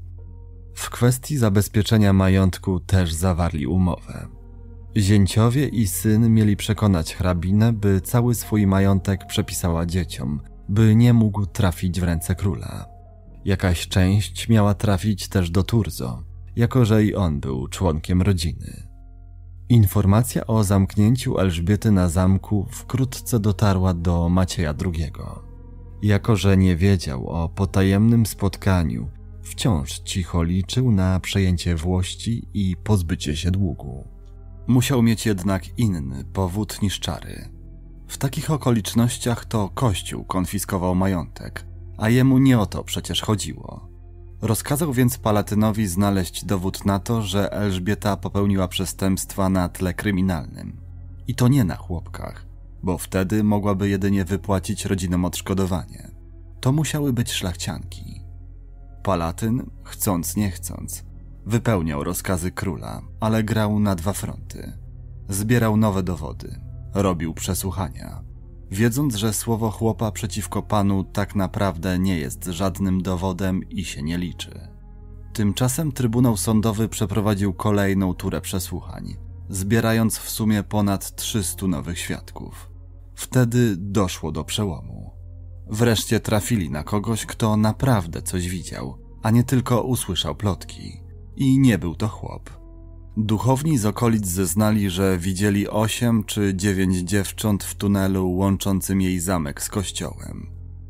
W kwestii zabezpieczenia majątku też zawarli umowę. Zięciowie i syn mieli przekonać hrabinę, by cały swój majątek przepisała dzieciom, by nie mógł trafić w ręce króla. Jakaś część miała trafić też do Turzo, jako że i on był członkiem rodziny. Informacja o zamknięciu Elżbiety na zamku wkrótce dotarła do Macieja drugiego. Jako że nie wiedział o potajemnym spotkaniu, wciąż cicho liczył na przejęcie włości i pozbycie się długu. Musiał mieć jednak inny powód niż czary. W takich okolicznościach to Kościół konfiskował majątek, a jemu nie o to przecież chodziło. Rozkazał więc Palatynowi znaleźć dowód na to, że Elżbieta popełniła przestępstwa na tle kryminalnym. I to nie na chłopkach, bo wtedy mogłaby jedynie wypłacić rodzinom odszkodowanie. To musiały być szlachcianki. Palatyn, chcąc nie chcąc, wypełniał rozkazy króla, ale grał na dwa fronty. Zbierał nowe dowody, robił przesłuchania, wiedząc, że słowo chłopa przeciwko panu tak naprawdę nie jest żadnym dowodem i się nie liczy. Tymczasem Trybunał Sądowy przeprowadził kolejną turę przesłuchań, zbierając w sumie ponad trzystu nowych świadków. Wtedy doszło do przełomu. Wreszcie trafili na kogoś, kto naprawdę coś widział, a nie tylko usłyszał plotki. I nie był to chłop. Duchowni z okolic zeznali, że widzieli osiem czy dziewięć dziewcząt w tunelu łączącym jej zamek z kościołem.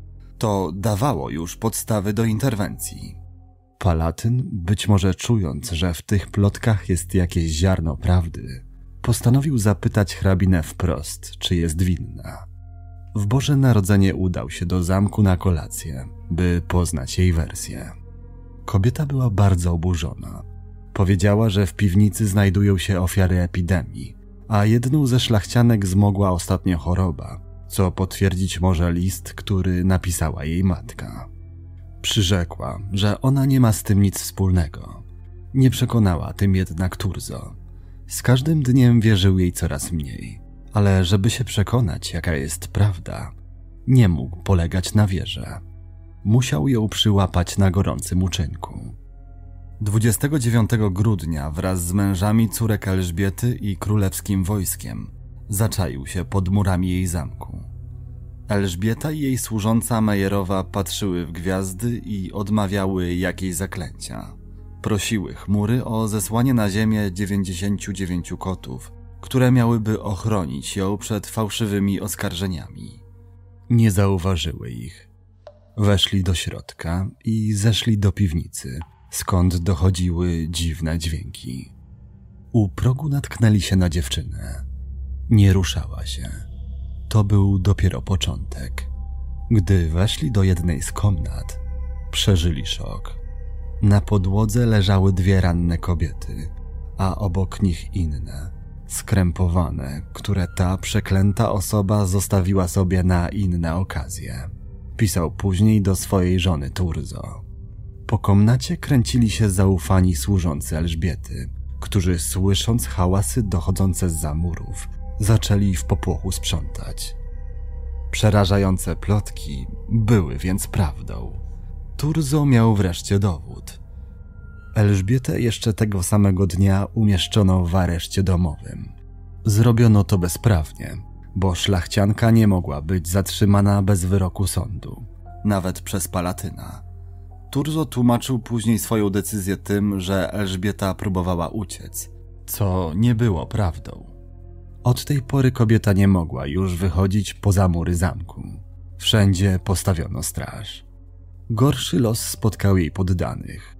To dawało już podstawy do interwencji. Palatyn, być może czując, że w tych plotkach jest jakieś ziarno prawdy, postanowił zapytać hrabinę wprost, czy jest winna. W Boże Narodzenie udał się do zamku na kolację, by poznać jej wersję. Kobieta była bardzo oburzona. Powiedziała, że w piwnicy znajdują się ofiary epidemii, a jedną ze szlachcianek zmogła ostatnio choroba, co potwierdzić może list, który napisała jej matka. Przyrzekła, że ona nie ma z tym nic wspólnego. Nie przekonała tym jednak Turzo. Z każdym dniem wierzył jej coraz mniej, ale żeby się przekonać, jaka jest prawda, nie mógł polegać na wierze. Musiał ją przyłapać na gorącym uczynku. dwudziestego dziewiątego grudnia wraz z mężami córek Elżbiety i królewskim wojskiem zaczaił się pod murami jej zamku. Elżbieta i jej służąca Mejerowa patrzyły w gwiazdy i odmawiały jakiejś zaklęcia. Prosiły chmury o zesłanie na ziemię dziewięćdziesięciu dziewięciu kotów, które miałyby ochronić ją przed fałszywymi oskarżeniami. Nie zauważyły ich. Weszli do środka i zeszli do piwnicy, skąd dochodziły dziwne dźwięki. U progu natknęli się na dziewczynę. Nie ruszała się. To był dopiero początek. Gdy weszli do jednej z komnat, przeżyli szok. Na podłodze leżały dwie ranne kobiety, a obok nich inne, skrępowane, które ta przeklęta osoba zostawiła sobie na inne okazje. Pisał później do swojej żony Turzo. Po komnacie kręcili się zaufani służący Elżbiety, którzy słysząc hałasy dochodzące zza murów, zaczęli w popłochu sprzątać. Przerażające plotki były więc prawdą. Turzo miał wreszcie dowód. Elżbietę jeszcze tego samego dnia umieszczono w areszcie domowym. Zrobiono to bezprawnie, bo szlachcianka nie mogła być zatrzymana bez wyroku sądu, nawet przez Palatyna. Turzo tłumaczył później swoją decyzję tym, że Elżbieta próbowała uciec, co nie było prawdą. Od tej pory kobieta nie mogła już wychodzić poza mury zamku. Wszędzie postawiono straż. Gorszy los spotkał jej poddanych.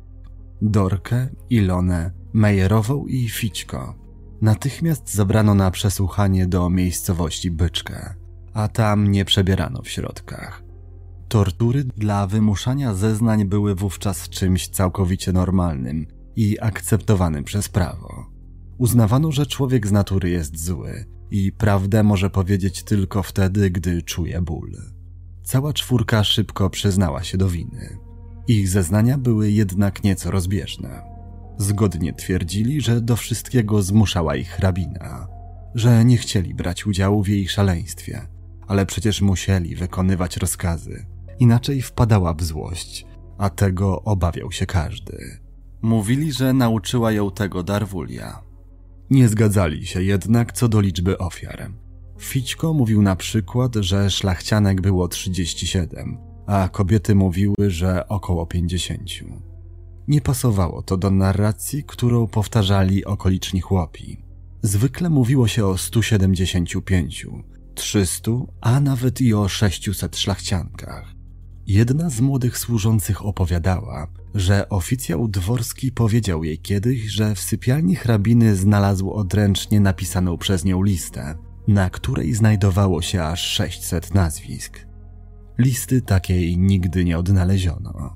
Dorkę, Ilonę, Mejerową i Fićko. Natychmiast zabrano na przesłuchanie do miejscowości Byczkę, a tam nie przebierano w środkach. Tortury dla wymuszania zeznań były wówczas czymś całkowicie normalnym i akceptowanym przez prawo. Uznawano, że człowiek z natury jest zły i prawdę może powiedzieć tylko wtedy, gdy czuje ból. Cała czwórka szybko przyznała się do winy. Ich zeznania były jednak nieco rozbieżne. Zgodnie twierdzili, że do wszystkiego zmuszała ich hrabina, że nie chcieli brać udziału w jej szaleństwie, ale przecież musieli wykonywać rozkazy, inaczej wpadała w złość, a tego obawiał się każdy. Mówili, że nauczyła ją tego Darwulia. Nie zgadzali się jednak co do liczby ofiar. Fićko mówił na przykład, że szlachcianek było trzydzieści siedem, a kobiety mówiły, że około pięćdziesiąt. Nie pasowało to do narracji, którą powtarzali okoliczni chłopi. Zwykle mówiło się o stu siedemdziesięciu pięciu, trzystu, a nawet i o sześciuset szlachciankach. Jedna z młodych służących opowiadała, że oficjał dworski powiedział jej kiedyś, że w sypialni hrabiny znalazł odręcznie napisaną przez nią listę, na której znajdowało się aż sześćset nazwisk. Listy takiej nigdy nie odnaleziono.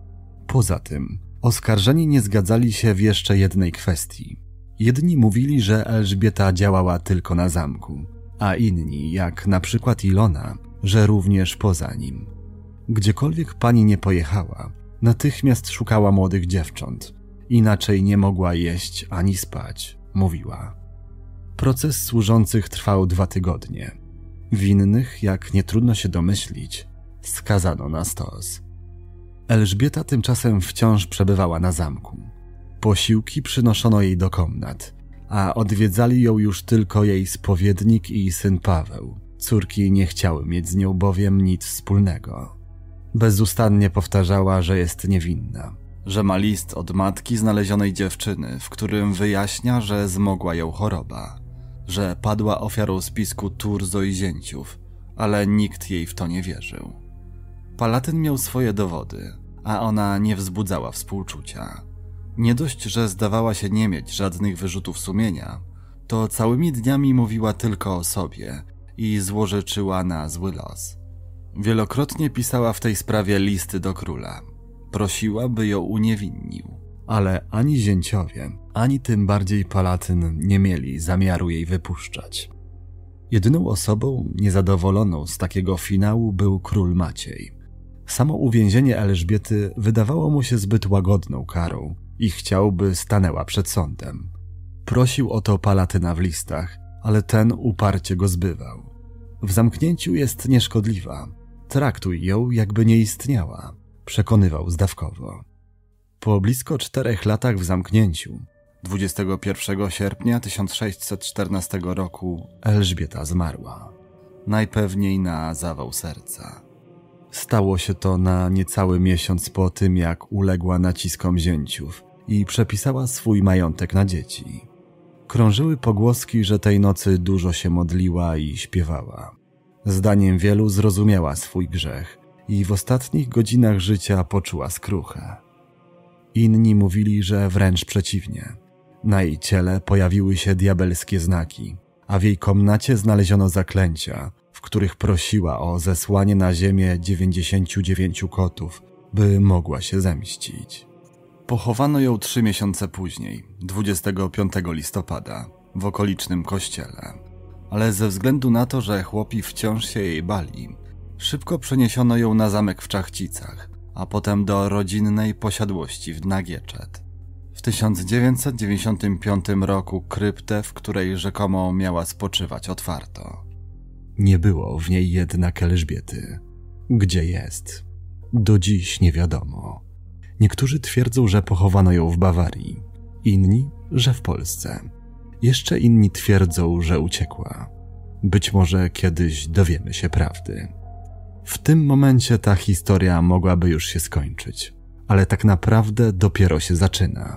Poza tym oskarżeni nie zgadzali się w jeszcze jednej kwestii. Jedni mówili, że Elżbieta działała tylko na zamku, a inni, jak na przykład Ilona, że również poza nim. Gdziekolwiek pani nie pojechała, natychmiast szukała młodych dziewcząt. Inaczej nie mogła jeść ani spać, mówiła. Proces służących trwał dwa tygodnie. Winnych, jak nie trudno się domyślić, skazano na stos. Elżbieta tymczasem wciąż przebywała na zamku. Posiłki przynoszono jej do komnat, a odwiedzali ją już tylko jej spowiednik i syn Paweł. Córki nie chciały mieć z nią bowiem nic wspólnego. Bezustannie powtarzała, że jest niewinna, że ma list od matki znalezionej dziewczyny, w którym wyjaśnia, że zmogła ją choroba, że padła ofiarą spisku Turzo i zięciów, ale nikt jej w to nie wierzył. Palatyn miał swoje dowody, a ona nie wzbudzała współczucia. Nie dość, że zdawała się nie mieć żadnych wyrzutów sumienia, to całymi dniami mówiła tylko o sobie i złorzeczyła na zły los. Wielokrotnie pisała w tej sprawie listy do króla. Prosiła, by ją uniewinnił, ale ani zięciowie, ani tym bardziej Palatyn nie mieli zamiaru jej wypuszczać. Jedyną osobą niezadowoloną z takiego finału był król Maciej. Samo uwięzienie Elżbiety wydawało mu się zbyt łagodną karą i chciał, by stanęła przed sądem. Prosił o to Palatyna w listach, ale ten uparcie go zbywał. W zamknięciu jest nieszkodliwa. Traktuj ją, jakby nie istniała, przekonywał zdawkowo. Po blisko czterech latach w zamknięciu, dwudziestego pierwszego sierpnia tysiąc sześćset czternastego roku, Elżbieta zmarła. Najpewniej na zawał serca. Stało się to na niecały miesiąc po tym, jak uległa naciskom zięciów i przepisała swój majątek na dzieci. Krążyły pogłoski, że tej nocy dużo się modliła i śpiewała. Zdaniem wielu zrozumiała swój grzech i w ostatnich godzinach życia poczuła skruchę. Inni mówili, że wręcz przeciwnie. Na jej ciele pojawiły się diabelskie znaki, a w jej komnacie znaleziono zaklęcia, w których prosiła o zesłanie na ziemię dziewięćdziesięciu dziewięciu kotów, by mogła się zemścić. Pochowano ją trzy miesiące później, dwudziestego piątego listopada, w okolicznym kościele. Ale ze względu na to, że chłopi wciąż się jej bali, szybko przeniesiono ją na zamek w Czachcicach, a potem do rodzinnej posiadłości w Nagieczet. W tysiąc dziewięćset dziewięćdziesiątym piątym roku kryptę, w której rzekomo miała spoczywać, otwarto. Nie było w niej jednak Elżbiety. Gdzie jest? Do dziś nie wiadomo. Niektórzy twierdzą, że pochowano ją w Bawarii, inni, że w Polsce. Jeszcze inni twierdzą, że uciekła. Być może kiedyś dowiemy się prawdy. W tym momencie ta historia mogłaby już się skończyć, ale tak naprawdę dopiero się zaczyna.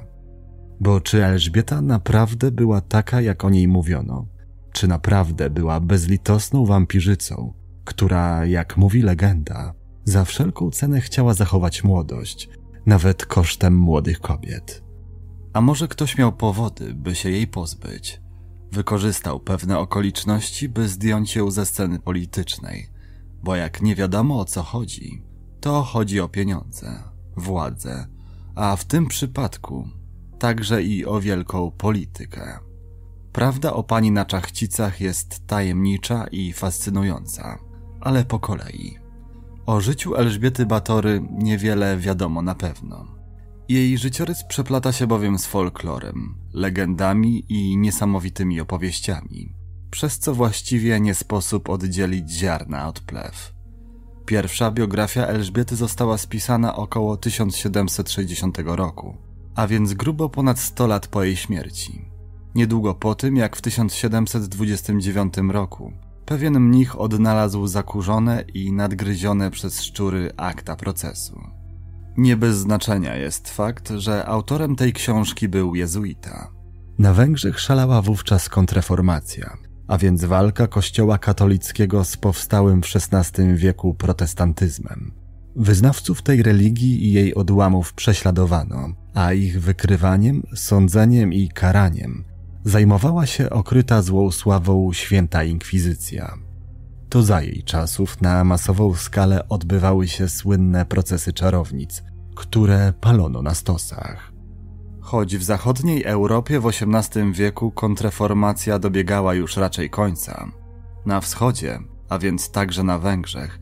Bo czy Elżbieta naprawdę była taka, jak o niej mówiono? Czy naprawdę była bezlitosną wampirzycą, która, jak mówi legenda, za wszelką cenę chciała zachować młodość, nawet kosztem młodych kobiet? A może ktoś miał powody, by się jej pozbyć? Wykorzystał pewne okoliczności, by zdjąć ją ze sceny politycznej, bo jak nie wiadomo o co chodzi, to chodzi o pieniądze, władzę, a w tym przypadku także i o wielką politykę. Prawda o pani na Czachcicach jest tajemnicza i fascynująca, ale po kolei. O życiu Elżbiety Batory niewiele wiadomo na pewno. Jej życiorys przeplata się bowiem z folklorem, legendami i niesamowitymi opowieściami, przez co właściwie nie sposób oddzielić ziarna od plew. Pierwsza biografia Elżbiety została spisana około tysiąc siedemset sześćdziesiątego roku, a więc grubo ponad sto lat po jej śmierci. Niedługo po tym, jak w tysiąc siedemset dwudziestym dziewiątym roku pewien mnich odnalazł zakurzone i nadgryzione przez szczury akta procesu. Nie bez znaczenia jest fakt, że autorem tej książki był jezuita. Na Węgrzech szalała wówczas kontrreformacja, a więc walka kościoła katolickiego z powstałym w szesnastym wieku protestantyzmem. Wyznawców tej religii i jej odłamów prześladowano, a ich wykrywaniem, sądzeniem i karaniem zajmowała się okryta złą sławą Święta Inkwizycja. To za jej czasów na masową skalę odbywały się słynne procesy czarownic, które palono na stosach. Choć w zachodniej Europie w osiemnastym wieku kontrreformacja dobiegała już raczej końca, na wschodzie, a więc także na Węgrzech,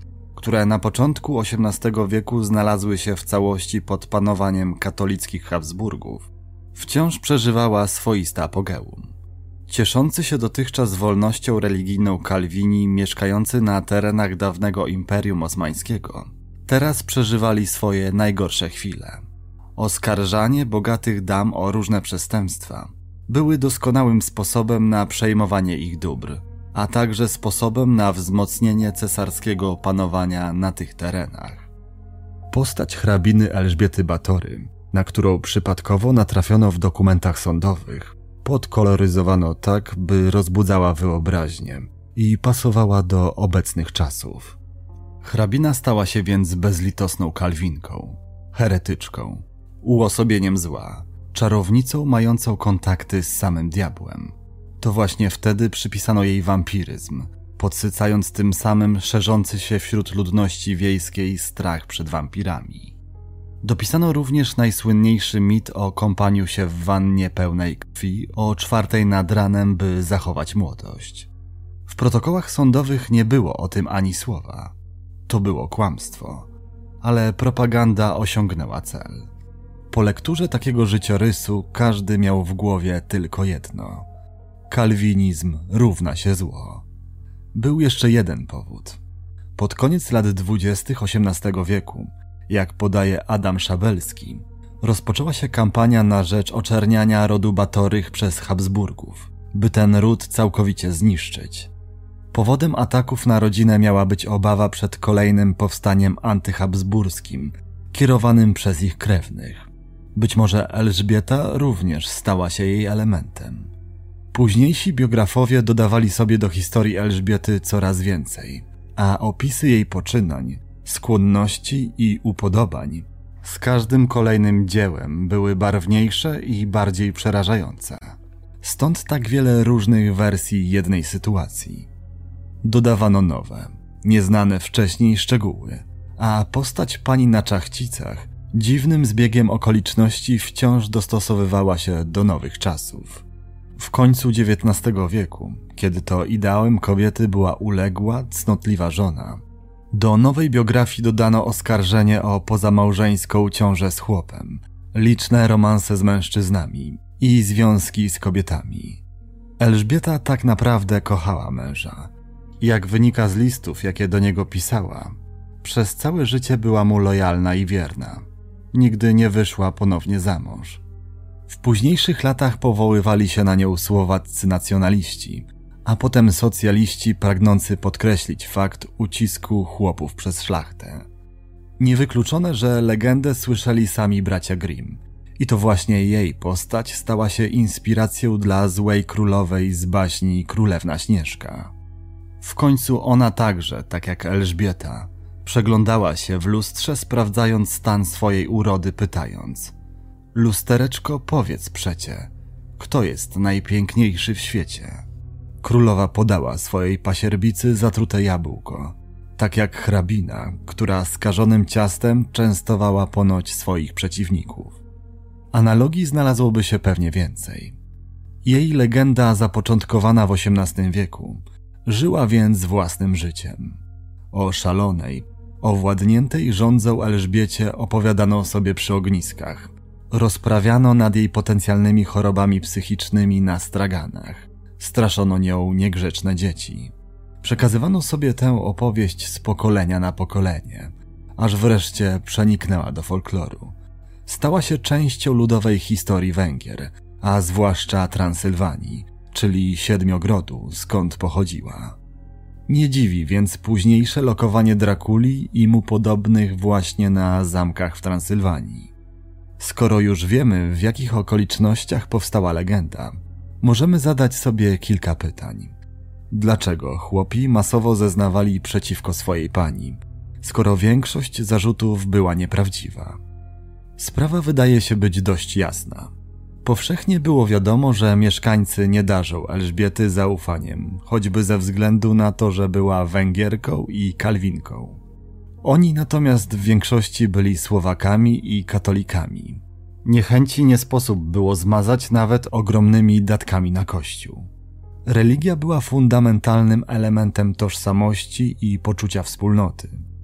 które na początku osiemnastego wieku znalazły się w całości pod panowaniem katolickich Habsburgów, wciąż przeżywała swoiste apogeum. Cieszący się dotychczas wolnością religijną Kalwini mieszkający na terenach dawnego Imperium Osmańskiego teraz przeżywali swoje najgorsze chwile. Oskarżanie bogatych dam o różne przestępstwa były doskonałym sposobem na przejmowanie ich dóbr, a także sposobem na wzmocnienie cesarskiego panowania na tych terenach. Postać hrabiny Elżbiety Batory, na którą przypadkowo natrafiono w dokumentach sądowych, podkoloryzowano tak, by rozbudzała wyobraźnię i pasowała do obecnych czasów. Hrabina stała się więc bezlitosną kalwinką, heretyczką, uosobieniem zła, czarownicą mającą kontakty z samym diabłem. To właśnie wtedy przypisano jej wampiryzm, podsycając tym samym szerzący się wśród ludności wiejskiej strach przed wampirami. Dopisano również najsłynniejszy mit o kąpaniu się w wannie pełnej krwi o czwartej nad ranem, by zachować młodość. W protokołach sądowych nie było o tym ani słowa. To było kłamstwo, ale propaganda osiągnęła cel. Po lekturze takiego życiorysu każdy miał w głowie tylko jedno: kalwinizm równa się zło. Był jeszcze jeden powód. Pod koniec lat dwudziestych osiemnastego wieku, jak podaje Adam Szabelski, rozpoczęła się kampania na rzecz oczerniania rodu Batorych przez Habsburgów, by ten ród całkowicie zniszczyć. Powodem ataków na rodzinę miała być obawa przed kolejnym powstaniem antyhabsburskim, kierowanym przez ich krewnych. Być może Elżbieta również stała się jej elementem. Późniejsi biografowie dodawali sobie do historii Elżbiety coraz więcej, a opisy jej poczynań, skłonności i upodobań z każdym kolejnym dziełem były barwniejsze i bardziej przerażające. Stąd tak wiele różnych wersji jednej sytuacji. Dodawano nowe, nieznane wcześniej szczegóły, a postać pani na Czachcicach dziwnym zbiegiem okoliczności wciąż dostosowywała się do nowych czasów. W końcu dziewiętnastego wieku, kiedy to ideałem kobiety była uległa, cnotliwa żona, do nowej biografii dodano oskarżenie o pozamałżeńską ciążę z chłopem, liczne romanse z mężczyznami i związki z kobietami. Elżbieta tak naprawdę kochała męża. Jak wynika z listów, jakie do niego pisała, przez całe życie była mu lojalna i wierna. Nigdy nie wyszła ponownie za mąż. W późniejszych latach powoływali się na nią słowaccy nacjonaliści, a potem socjaliści pragnący podkreślić fakt ucisku chłopów przez szlachtę. Niewykluczone, że legendę słyszeli sami bracia Grimm i to właśnie jej postać stała się inspiracją dla złej królowej z baśni Królewna Śnieżka. W końcu ona także, tak jak Elżbieta, przeglądała się w lustrze, sprawdzając stan swojej urody, pytając: lustereczko, powiedz przecie, kto jest najpiękniejszy w świecie? Królowa podała swojej pasierbicy zatrute jabłko, tak jak hrabina, która skażonym ciastem częstowała ponoć swoich przeciwników. Analogii znalazłoby się pewnie więcej. Jej legenda, zapoczątkowana w osiemnastym wieku, żyła więc własnym życiem. O szalonej, owładniętej żądzą Elżbiecie opowiadano sobie przy ogniskach. Rozprawiano nad jej potencjalnymi chorobami psychicznymi na straganach. Straszono nią niegrzeczne dzieci. Przekazywano sobie tę opowieść z pokolenia na pokolenie, aż wreszcie przeniknęła do folkloru. Stała się częścią ludowej historii Węgier, a zwłaszcza Transylwanii, czyli Siedmiogrodu, skąd pochodziła. Nie dziwi więc późniejsze lokowanie Drakuli i mu podobnych właśnie na zamkach w Transylwanii. Skoro już wiemy, w jakich okolicznościach powstała legenda, możemy zadać sobie kilka pytań. Dlaczego chłopi masowo zeznawali przeciwko swojej pani, skoro większość zarzutów była nieprawdziwa? Sprawa wydaje się być dość jasna. Powszechnie było wiadomo, że mieszkańcy nie darzą Elżbiety zaufaniem, choćby ze względu na to, że była Węgierką i Kalwinką. Oni natomiast w większości byli Słowakami i katolikami. Niechęci nie sposób było zmazać nawet ogromnymi datkami na kościół. Religia była fundamentalnym elementem tożsamości i poczucia wspólnoty.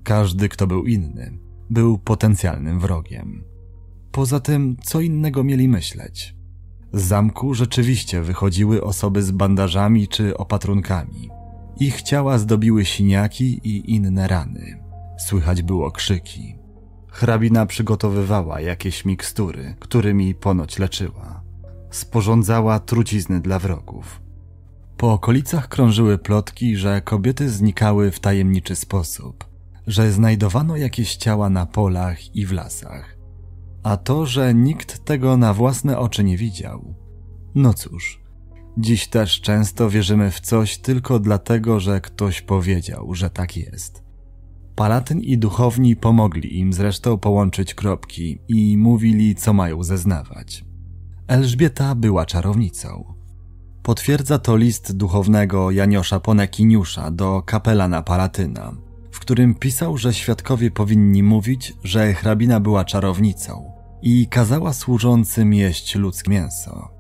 Każdy, kto był inny, był potencjalnym wrogiem. Poza tym, co innego mieli myśleć? Z zamku rzeczywiście wychodziły osoby z bandażami czy opatrunkami. Ich ciała zdobiły siniaki i inne rany. Słychać było krzyki. Hrabina przygotowywała jakieś mikstury, którymi ponoć leczyła. Sporządzała trucizny dla wrogów. Po okolicach krążyły plotki, że kobiety znikały w tajemniczy sposób, że znajdowano jakieś ciała na polach i w lasach. A to, że nikt tego na własne oczy nie widział. No cóż, dziś też często wierzymy w coś tylko dlatego, że ktoś powiedział, że tak jest. Palatyn i duchowni pomogli im zresztą połączyć kropki i mówili, co mają zeznawać. Elżbieta była czarownicą. Potwierdza to list duchownego Janiosza Ponekiniusza do kapelana Palatyna, w którym pisał, że świadkowie powinni mówić, że hrabina była czarownicą i kazała służącym jeść ludzkie mięso.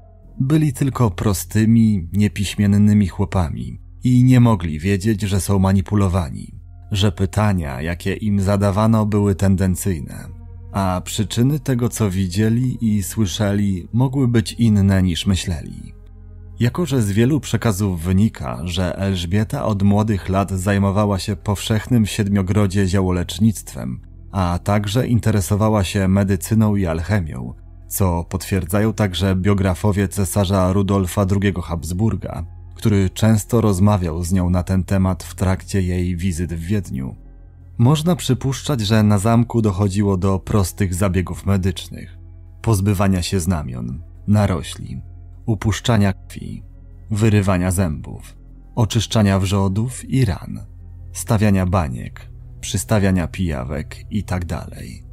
Byli tylko prostymi, niepiśmiennymi chłopami i nie mogli wiedzieć, że są manipulowani, że pytania, jakie im zadawano, były tendencyjne, a przyczyny tego, co widzieli i słyszeli, mogły być inne niż myśleli. Jako że z wielu przekazów wynika, że Elżbieta od młodych lat zajmowała się powszechnym w Siedmiogrodzie ziołolecznictwem, a także interesowała się medycyną i alchemią, co potwierdzają także biografowie cesarza Rudolfa drugiego Habsburga, który często rozmawiał z nią na ten temat w trakcie jej wizyt w Wiedniu. Można przypuszczać, że na zamku dochodziło do prostych zabiegów medycznych, pozbywania się znamion, narośli, upuszczania krwi, wyrywania zębów, oczyszczania wrzodów i ran, stawiania baniek, przystawiania pijawek itd.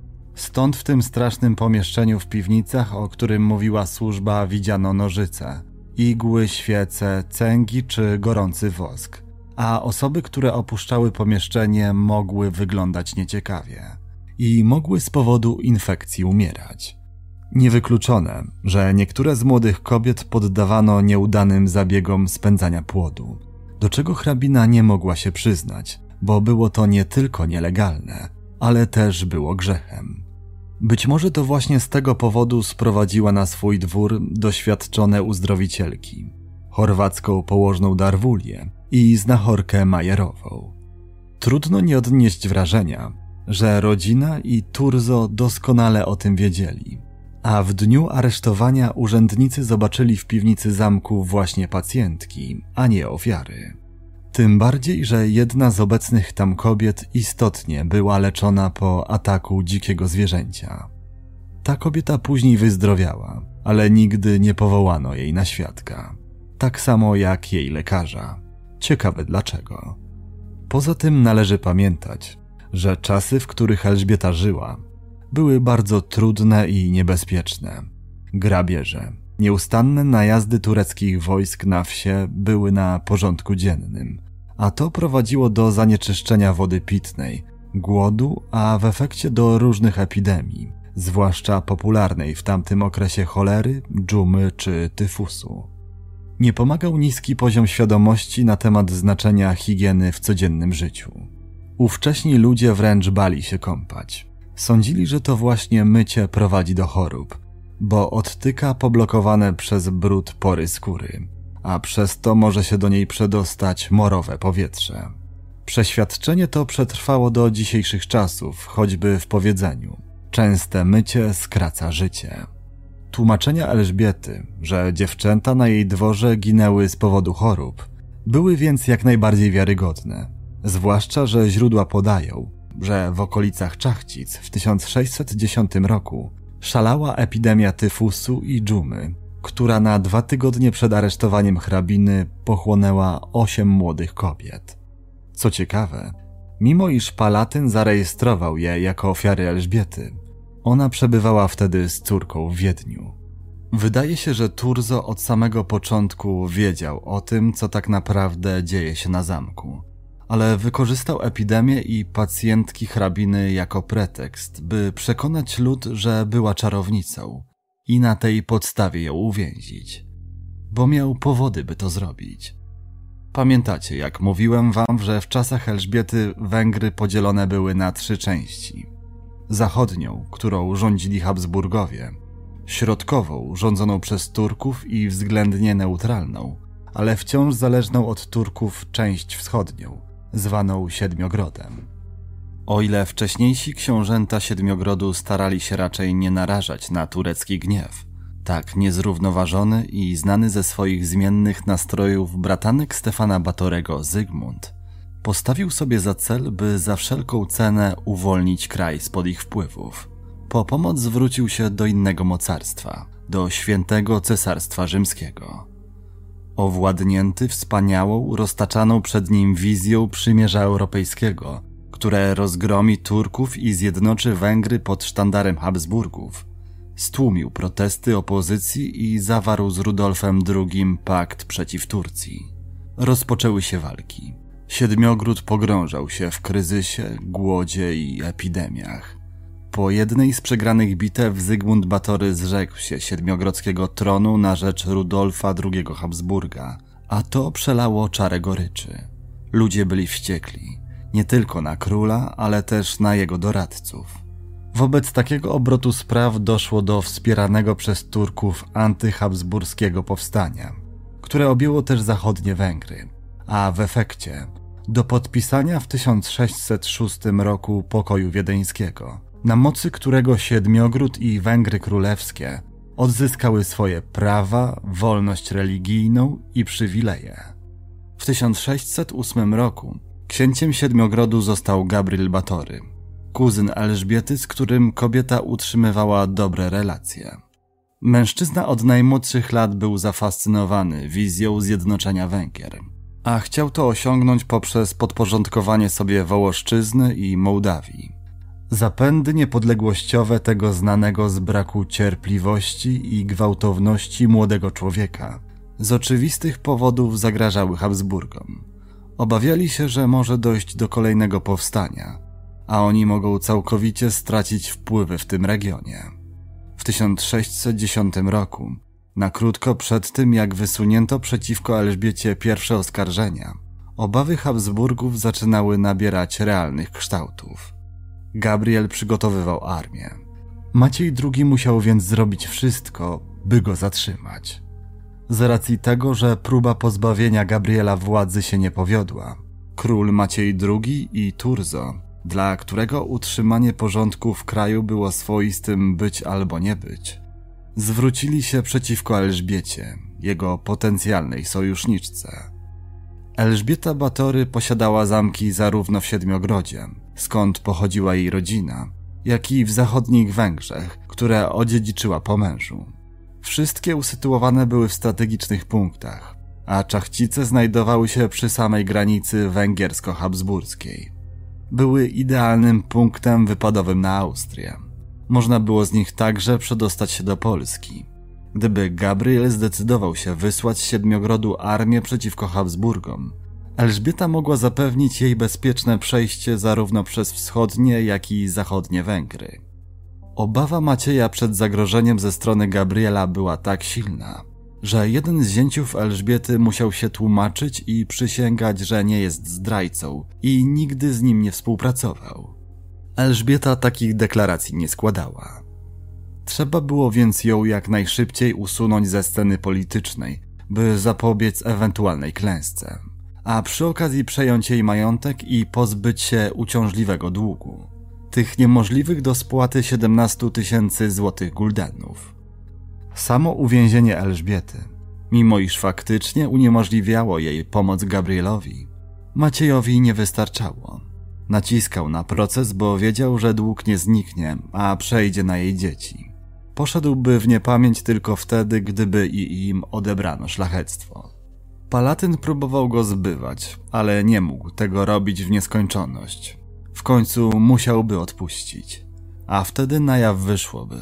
Stąd w tym strasznym pomieszczeniu w piwnicach, o którym mówiła służba, widziano nożyce, igły, świece, cęgi czy gorący wosk, a osoby, które opuszczały pomieszczenie, mogły wyglądać nieciekawie i mogły z powodu infekcji umierać. Niewykluczone, że niektóre z młodych kobiet poddawano nieudanym zabiegom spędzania płodu, do czego hrabina nie mogła się przyznać, bo było to nie tylko nielegalne, ale też było grzechem. Być może to właśnie z tego powodu sprowadziła na swój dwór doświadczone uzdrowicielki, chorwacką położną Darwulię i znachorkę Majerową. Trudno nie odnieść wrażenia, że rodzina i Turzo doskonale o tym wiedzieli, a w dniu aresztowania urzędnicy zobaczyli w piwnicy zamku właśnie pacjentki, a nie ofiary. Tym bardziej, że jedna z obecnych tam kobiet istotnie była leczona po ataku dzikiego zwierzęcia. Ta kobieta później wyzdrowiała, ale nigdy nie powołano jej na świadka. Tak samo jak jej lekarza. Ciekawe dlaczego. Poza tym należy pamiętać, że czasy, w których Elżbieta żyła, były bardzo trudne i niebezpieczne. Grabieże, nieustanne najazdy tureckich wojsk na wsie były na porządku dziennym, a to prowadziło do zanieczyszczenia wody pitnej, głodu, a w efekcie do różnych epidemii, zwłaszcza popularnej w tamtym okresie cholery, dżumy czy tyfusu. Nie pomagał niski poziom świadomości na temat znaczenia higieny w codziennym życiu. Ówcześni ludzie wręcz bali się kąpać. Sądzili, że to właśnie mycie prowadzi do chorób, bo odtyka poblokowane przez brud pory skóry, a przez to może się do niej przedostać morowe powietrze. Przeświadczenie to przetrwało do dzisiejszych czasów, choćby w powiedzeniu: częste mycie skraca życie. Tłumaczenia Elżbiety, że dziewczęta na jej dworze ginęły z powodu chorób, były więc jak najbardziej wiarygodne, zwłaszcza że źródła podają, że w okolicach Czachcic w tysiąc sześćset dziesiątym roku szalała epidemia tyfusu i dżumy, która na dwa tygodnie przed aresztowaniem hrabiny pochłonęła osiem młodych kobiet. Co ciekawe, mimo iż Palatyn zarejestrował je jako ofiary Elżbiety, ona przebywała wtedy z córką w Wiedniu. Wydaje się, że Turzo od samego początku wiedział o tym, co tak naprawdę dzieje się na zamku, ale wykorzystał epidemię i pacjentki hrabiny jako pretekst, by przekonać lud, że była czarownicą i na tej podstawie ją uwięzić, bo miał powody, by to zrobić. Pamiętacie, jak mówiłem wam, że w czasach Elżbiety Węgry podzielone były na trzy części. Zachodnią, którą rządzili Habsburgowie, środkową, rządzoną przez Turków i względnie neutralną, ale wciąż zależną od Turków część wschodnią, zwaną Siedmiogrodem. O ile wcześniejsi książęta Siedmiogrodu starali się raczej nie narażać na turecki gniew, tak niezrównoważony i znany ze swoich zmiennych nastrojów bratanek Stefana Batorego Zygmunt postawił sobie za cel, by za wszelką cenę uwolnić kraj spod ich wpływów. Po pomoc zwrócił się do innego mocarstwa, do Świętego Cesarstwa Rzymskiego. Owładnięty wspaniałą, roztaczaną przed nim wizją przymierza europejskiego, które rozgromi Turków i zjednoczy Węgry pod sztandarem Habsburgów, stłumił protesty opozycji i zawarł z Rudolfem drugim pakt przeciw Turcji. Rozpoczęły się walki. Siedmiogród pogrążał się w kryzysie, głodzie i epidemiach. Po jednej z przegranych bitew Zygmunt Batory zrzekł się siedmiogrodzkiego tronu na rzecz Rudolfa drugiego Habsburga, a to przelało czarę goryczy. Ludzie byli wściekli, nie tylko na króla, ale też na jego doradców. Wobec takiego obrotu spraw doszło do wspieranego przez Turków antyhabsburskiego powstania, które objęło też zachodnie Węgry, a w efekcie do podpisania w tysiąc sześćset szóstym roku pokoju wiedeńskiego, na mocy którego Siedmiogród i Węgry królewskie odzyskały swoje prawa, wolność religijną i przywileje. W tysiąc sześćset ósmym roku księciem Siedmiogrodu został Gabriel Batory, kuzyn Elżbiety, z którym kobieta utrzymywała dobre relacje. Mężczyzna od najmłodszych lat był zafascynowany wizją zjednoczenia Węgier, a chciał to osiągnąć poprzez podporządkowanie sobie Wołoszczyzny i Mołdawii. Zapędy niepodległościowe tego znanego z braku cierpliwości i gwałtowności młodego człowieka z oczywistych powodów zagrażały Habsburgom. Obawiali się, że może dojść do kolejnego powstania, a oni mogą całkowicie stracić wpływy w tym regionie. W tysiąc sześćset dziesiątym roku, na krótko przed tym jak wysunięto przeciwko Elżbiecie pierwsze oskarżenia, obawy Habsburgów zaczynały nabierać realnych kształtów. Gabriel przygotowywał armię. Maciej drugi musiał więc zrobić wszystko, by go zatrzymać. Z racji tego, że próba pozbawienia Gabriela władzy się nie powiodła, król Maciej drugi i Turzo, dla którego utrzymanie porządku w kraju było swoistym być albo nie być, zwrócili się przeciwko Elżbiecie, jego potencjalnej sojuszniczce. Elżbieta Batory posiadała zamki zarówno w Siedmiogrodzie, skąd pochodziła jej rodzina, jak i w zachodnich Węgrzech, które odziedziczyła po mężu. Wszystkie usytuowane były w strategicznych punktach, a czachcice znajdowały się przy samej granicy węgiersko-habsburskiej. Były idealnym punktem wypadowym na Austrię. Można było z nich także przedostać się do Polski. Gdyby Gabriel zdecydował się wysłać z Siedmiogrodu armię przeciwko Habsburgom, Elżbieta mogła zapewnić jej bezpieczne przejście zarówno przez wschodnie, jak i zachodnie Węgry. Obawa Macieja przed zagrożeniem ze strony Gabriela była tak silna, że jeden z zięciów Elżbiety musiał się tłumaczyć i przysięgać, że nie jest zdrajcą i nigdy z nim nie współpracował. Elżbieta takich deklaracji nie składała. Trzeba było więc ją jak najszybciej usunąć ze sceny politycznej, by zapobiec ewentualnej klęsce, a przy okazji przejąć jej majątek i pozbyć się uciążliwego długu, tych niemożliwych do spłaty siedemnastu tysięcy złotych guldenów. Samo uwięzienie Elżbiety, mimo iż faktycznie uniemożliwiało jej pomoc Gabrielowi, Maciejowi nie wystarczało. Naciskał na proces, bo wiedział, że dług nie zniknie, a przejdzie na jej dzieci. Poszedłby w niepamięć tylko wtedy, gdyby i im odebrano szlachectwo. Palatyn próbował go zbywać, ale nie mógł tego robić w nieskończoność. W końcu musiałby odpuścić, a wtedy na jaw wyszłoby,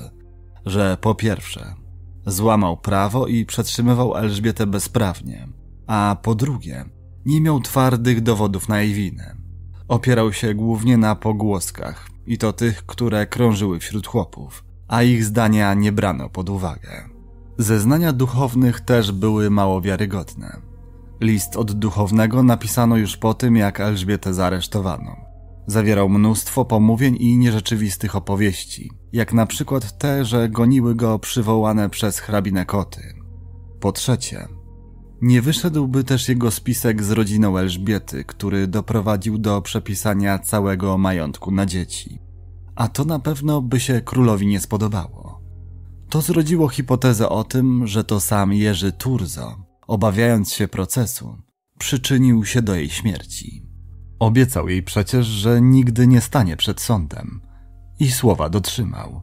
że po pierwsze złamał prawo i przetrzymywał Elżbietę bezprawnie, a po drugie nie miał twardych dowodów na jej winę. Opierał się głównie na pogłoskach, i to tych, które krążyły wśród chłopów, a ich zdania nie brano pod uwagę. Zeznania duchownych też były mało wiarygodne. List od duchownego napisano już po tym, jak Elżbietę zaaresztowano. Zawierał mnóstwo pomówień i nierzeczywistych opowieści, jak na przykład te, że goniły go przywołane przez hrabinę koty. Po trzecie, nie wyszedłby też jego spisek z rodziną Elżbiety, który doprowadził do przepisania całego majątku na dzieci. A to na pewno by się królowi nie spodobało. To zrodziło hipotezę o tym, że to sam Jerzy Turzo, obawiając się procesu, przyczynił się do jej śmierci. Obiecał jej przecież, że nigdy nie stanie przed sądem i słowa dotrzymał.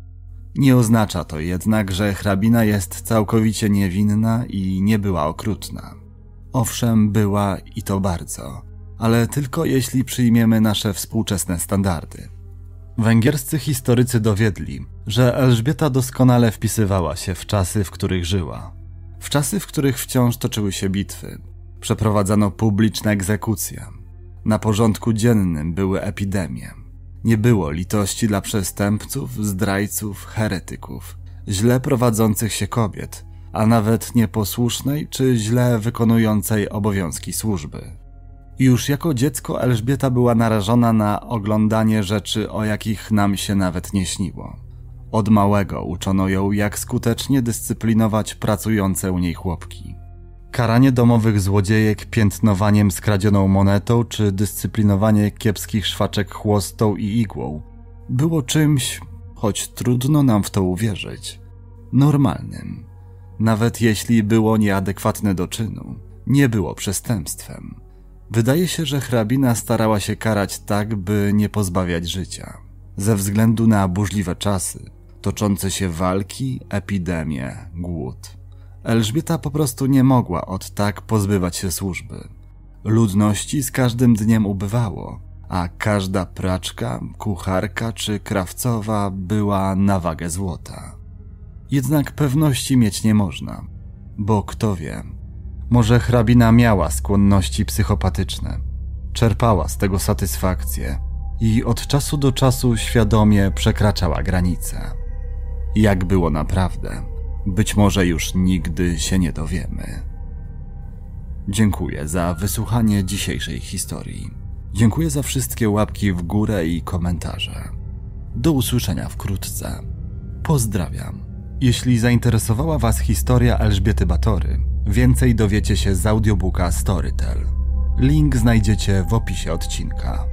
Nie oznacza to jednak, że hrabina jest całkowicie niewinna i nie była okrutna. Owszem, była i to bardzo, ale tylko jeśli przyjmiemy nasze współczesne standardy. Węgierscy historycy dowiedli, że Elżbieta doskonale wpisywała się w czasy, w których żyła. W czasy, w których wciąż toczyły się bitwy, przeprowadzano publiczne egzekucje. Na porządku dziennym były epidemie. Nie było litości dla przestępców, zdrajców, heretyków, źle prowadzących się kobiet, a nawet nieposłusznej czy źle wykonującej obowiązki służby. Już jako dziecko Elżbieta była narażona na oglądanie rzeczy, o jakich nam się nawet nie śniło. Od małego uczono ją, jak skutecznie dyscyplinować pracujące u niej chłopki. Karanie domowych złodziejek piętnowaniem skradzioną monetą czy dyscyplinowanie kiepskich szwaczek chłostą i igłą było czymś, choć trudno nam w to uwierzyć, normalnym. Nawet jeśli było nieadekwatne do czynu, nie było przestępstwem. Wydaje się, że hrabina starała się karać tak, by nie pozbawiać życia. Ze względu na burzliwe czasy, toczące się walki, epidemie, głód. Elżbieta po prostu nie mogła od tak pozbywać się służby. Ludności z każdym dniem ubywało, a każda praczka, kucharka czy krawcowa była na wagę złota. Jednak pewności mieć nie można, bo kto wie, może hrabina miała skłonności psychopatyczne, czerpała z tego satysfakcję i od czasu do czasu świadomie przekraczała granice. Jak było naprawdę, być może już nigdy się nie dowiemy. Dziękuję za wysłuchanie dzisiejszej historii. Dziękuję za wszystkie łapki w górę i komentarze. Do usłyszenia wkrótce. Pozdrawiam. Jeśli zainteresowała Was historia Elżbiety Batory, więcej dowiecie się z audiobooka Storytel. Link znajdziecie w opisie odcinka.